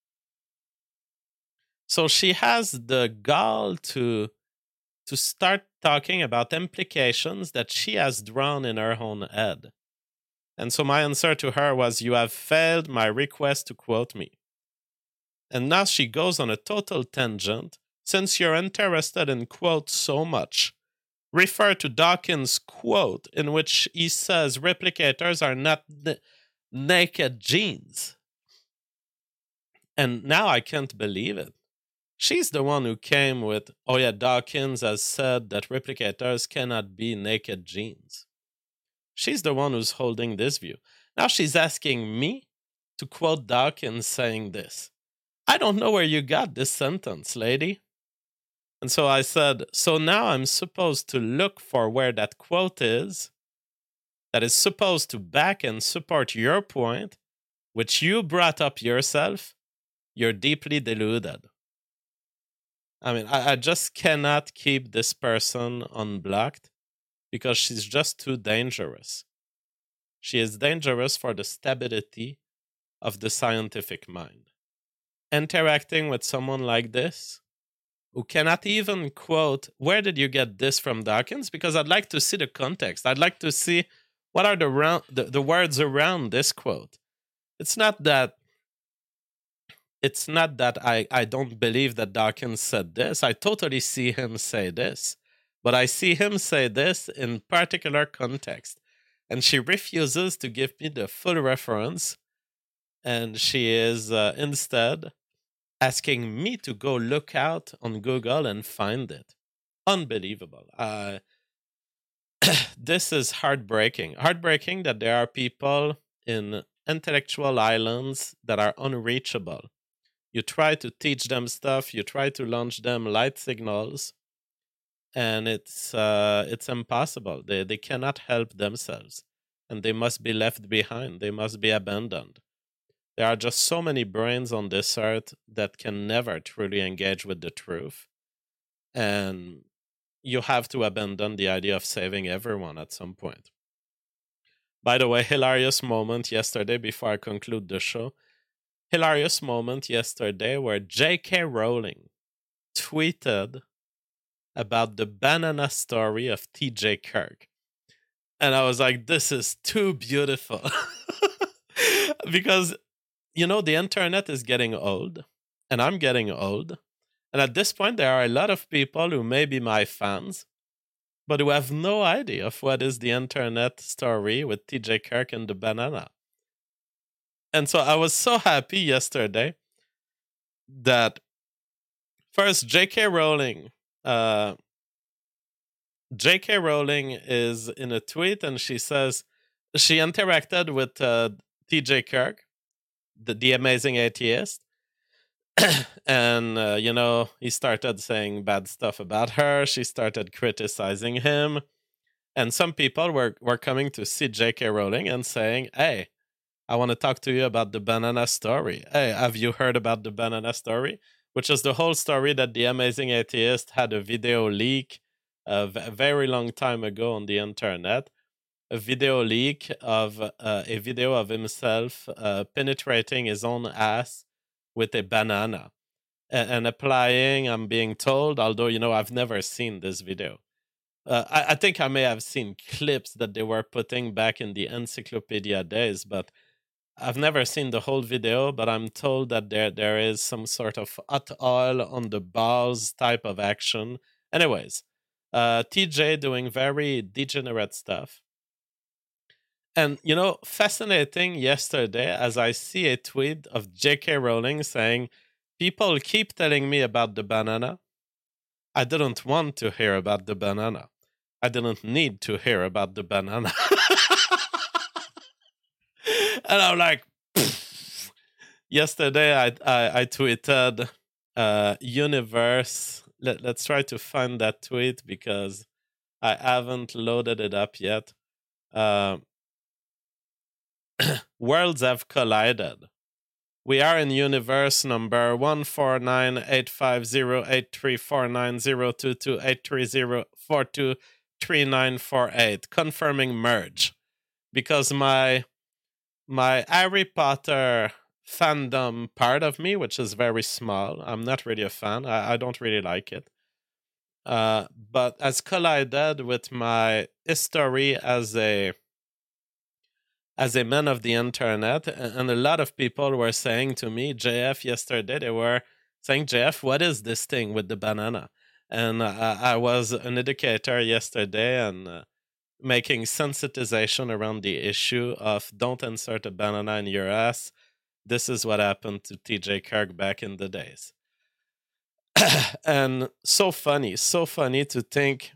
So she has the gall to start talking about implications that she has drawn in her own head. And so my answer to her was, you have failed my request to quote me. And now she goes on a total tangent. Since you're interested in quotes so much, refer to Dawkins' quote in which he says replicators are not naked genes. And now I can't believe it. She's the one who came with, oh yeah, Dawkins has said that replicators cannot be naked genes. She's the one who's holding this view. Now she's asking me to quote Dawkins saying this. I don't know where you got this sentence, lady. And so I said, so now I'm supposed to look for where that quote is that is supposed to back and support your point, which you brought up yourself. You're deeply deluded. I mean, I just cannot keep this person unblocked because she's just too dangerous. She is dangerous for the stability of the scientific mind. Interacting with someone like this, who cannot even quote, where did you get this from, Dawkins? Because I'd like to see the context. I'd like to see what are the words around this quote. It's not that I don't believe that Dawkins said this. I totally see him say this. But I see him say this in particular context. And she refuses to give me the full reference. And she is instead asking me to go look out on Google and find it. Unbelievable. This is heartbreaking. Heartbreaking that there are people in intellectual islands that are unreachable. You try to teach them stuff, you try to launch them light signals, and it's impossible. They cannot help themselves, and they must be left behind. They must be abandoned. There are just so many brains on this earth that can never truly engage with the truth, and you have to abandon the idea of saving everyone at some point. By the way, hilarious moment yesterday before I conclude the show. Hilarious moment yesterday where J.K. Rowling tweeted about the banana story of T.J. Kirk. And I was like, this is too beautiful. Because, you know, the internet is getting old, and I'm getting old. And at this point, there are a lot of people who may be my fans, but who have no idea of what is the internet story with T.J. Kirk and the banana. And so I was so happy yesterday that first J.K. Rowling is in a tweet and she says she interacted with T.J. Kirk, the amazing atheist, and you know, he started saying bad stuff about her. She started criticizing him, and some people were coming to see J.K. Rowling and saying, "Hey, I want to talk to you about the banana story. Hey, have you heard about the banana story? Which is the whole story that the Amazing Atheist had a video leak a very long time ago on the internet. A video leak of a video of himself penetrating his own ass with a banana and applying, I'm being told, although, I've never seen this video. I think I may have seen clips that they were putting back in the encyclopedia days, but I've never seen the whole video. But I'm told that there is some sort of hot oil on the balls type of action. Anyways, TJ doing very degenerate stuff. And, fascinating yesterday as I see a tweet of J.K. Rowling saying, people keep telling me about the banana. I didn't want to hear about the banana. I didn't need to hear about the banana. And I'm like, pfft. Yesterday I tweeted, universe. Let's try to find that tweet because I haven't loaded it up yet. Worlds have collided. We are in universe number 149850834902283042390423948, confirming merge. Because my Harry Potter fandom part of me, which is very small, I'm not really a fan. I don't really like it. But has collided with my history as a man of the internet, and a lot of people were saying to me, JF, yesterday, they were saying, JF, what is this thing with the banana? And I was an educator yesterday and making sensitization around the issue of don't insert a banana in your ass. This is what happened to TJ Kirk back in the days. And so funny to think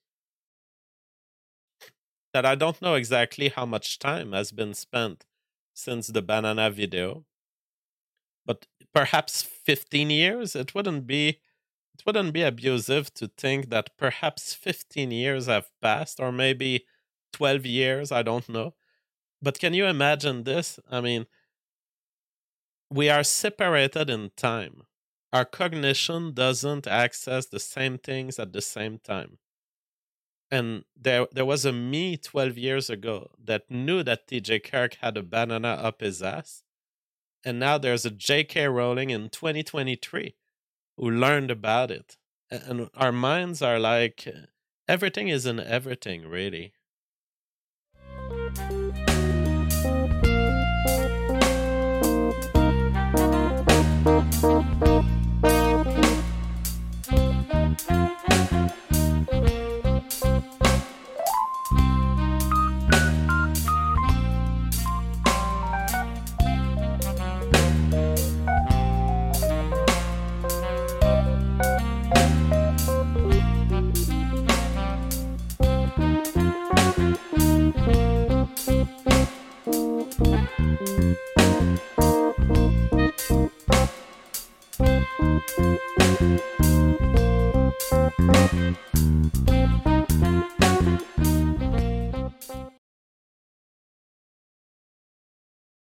that I don't know exactly how much time has been spent since the banana video, but perhaps 15 years. It wouldn't be abusive to think that perhaps 15 years have passed, or maybe 12 years, I don't know. But can you imagine this? I mean, we are separated in time. Our cognition doesn't access the same things at the same time. And there was a me 12 years ago that knew that TJ Kirk had a banana up his ass. And now there's a JK Rowling in 2023 who learned about it. And our minds are like, everything is in everything, really.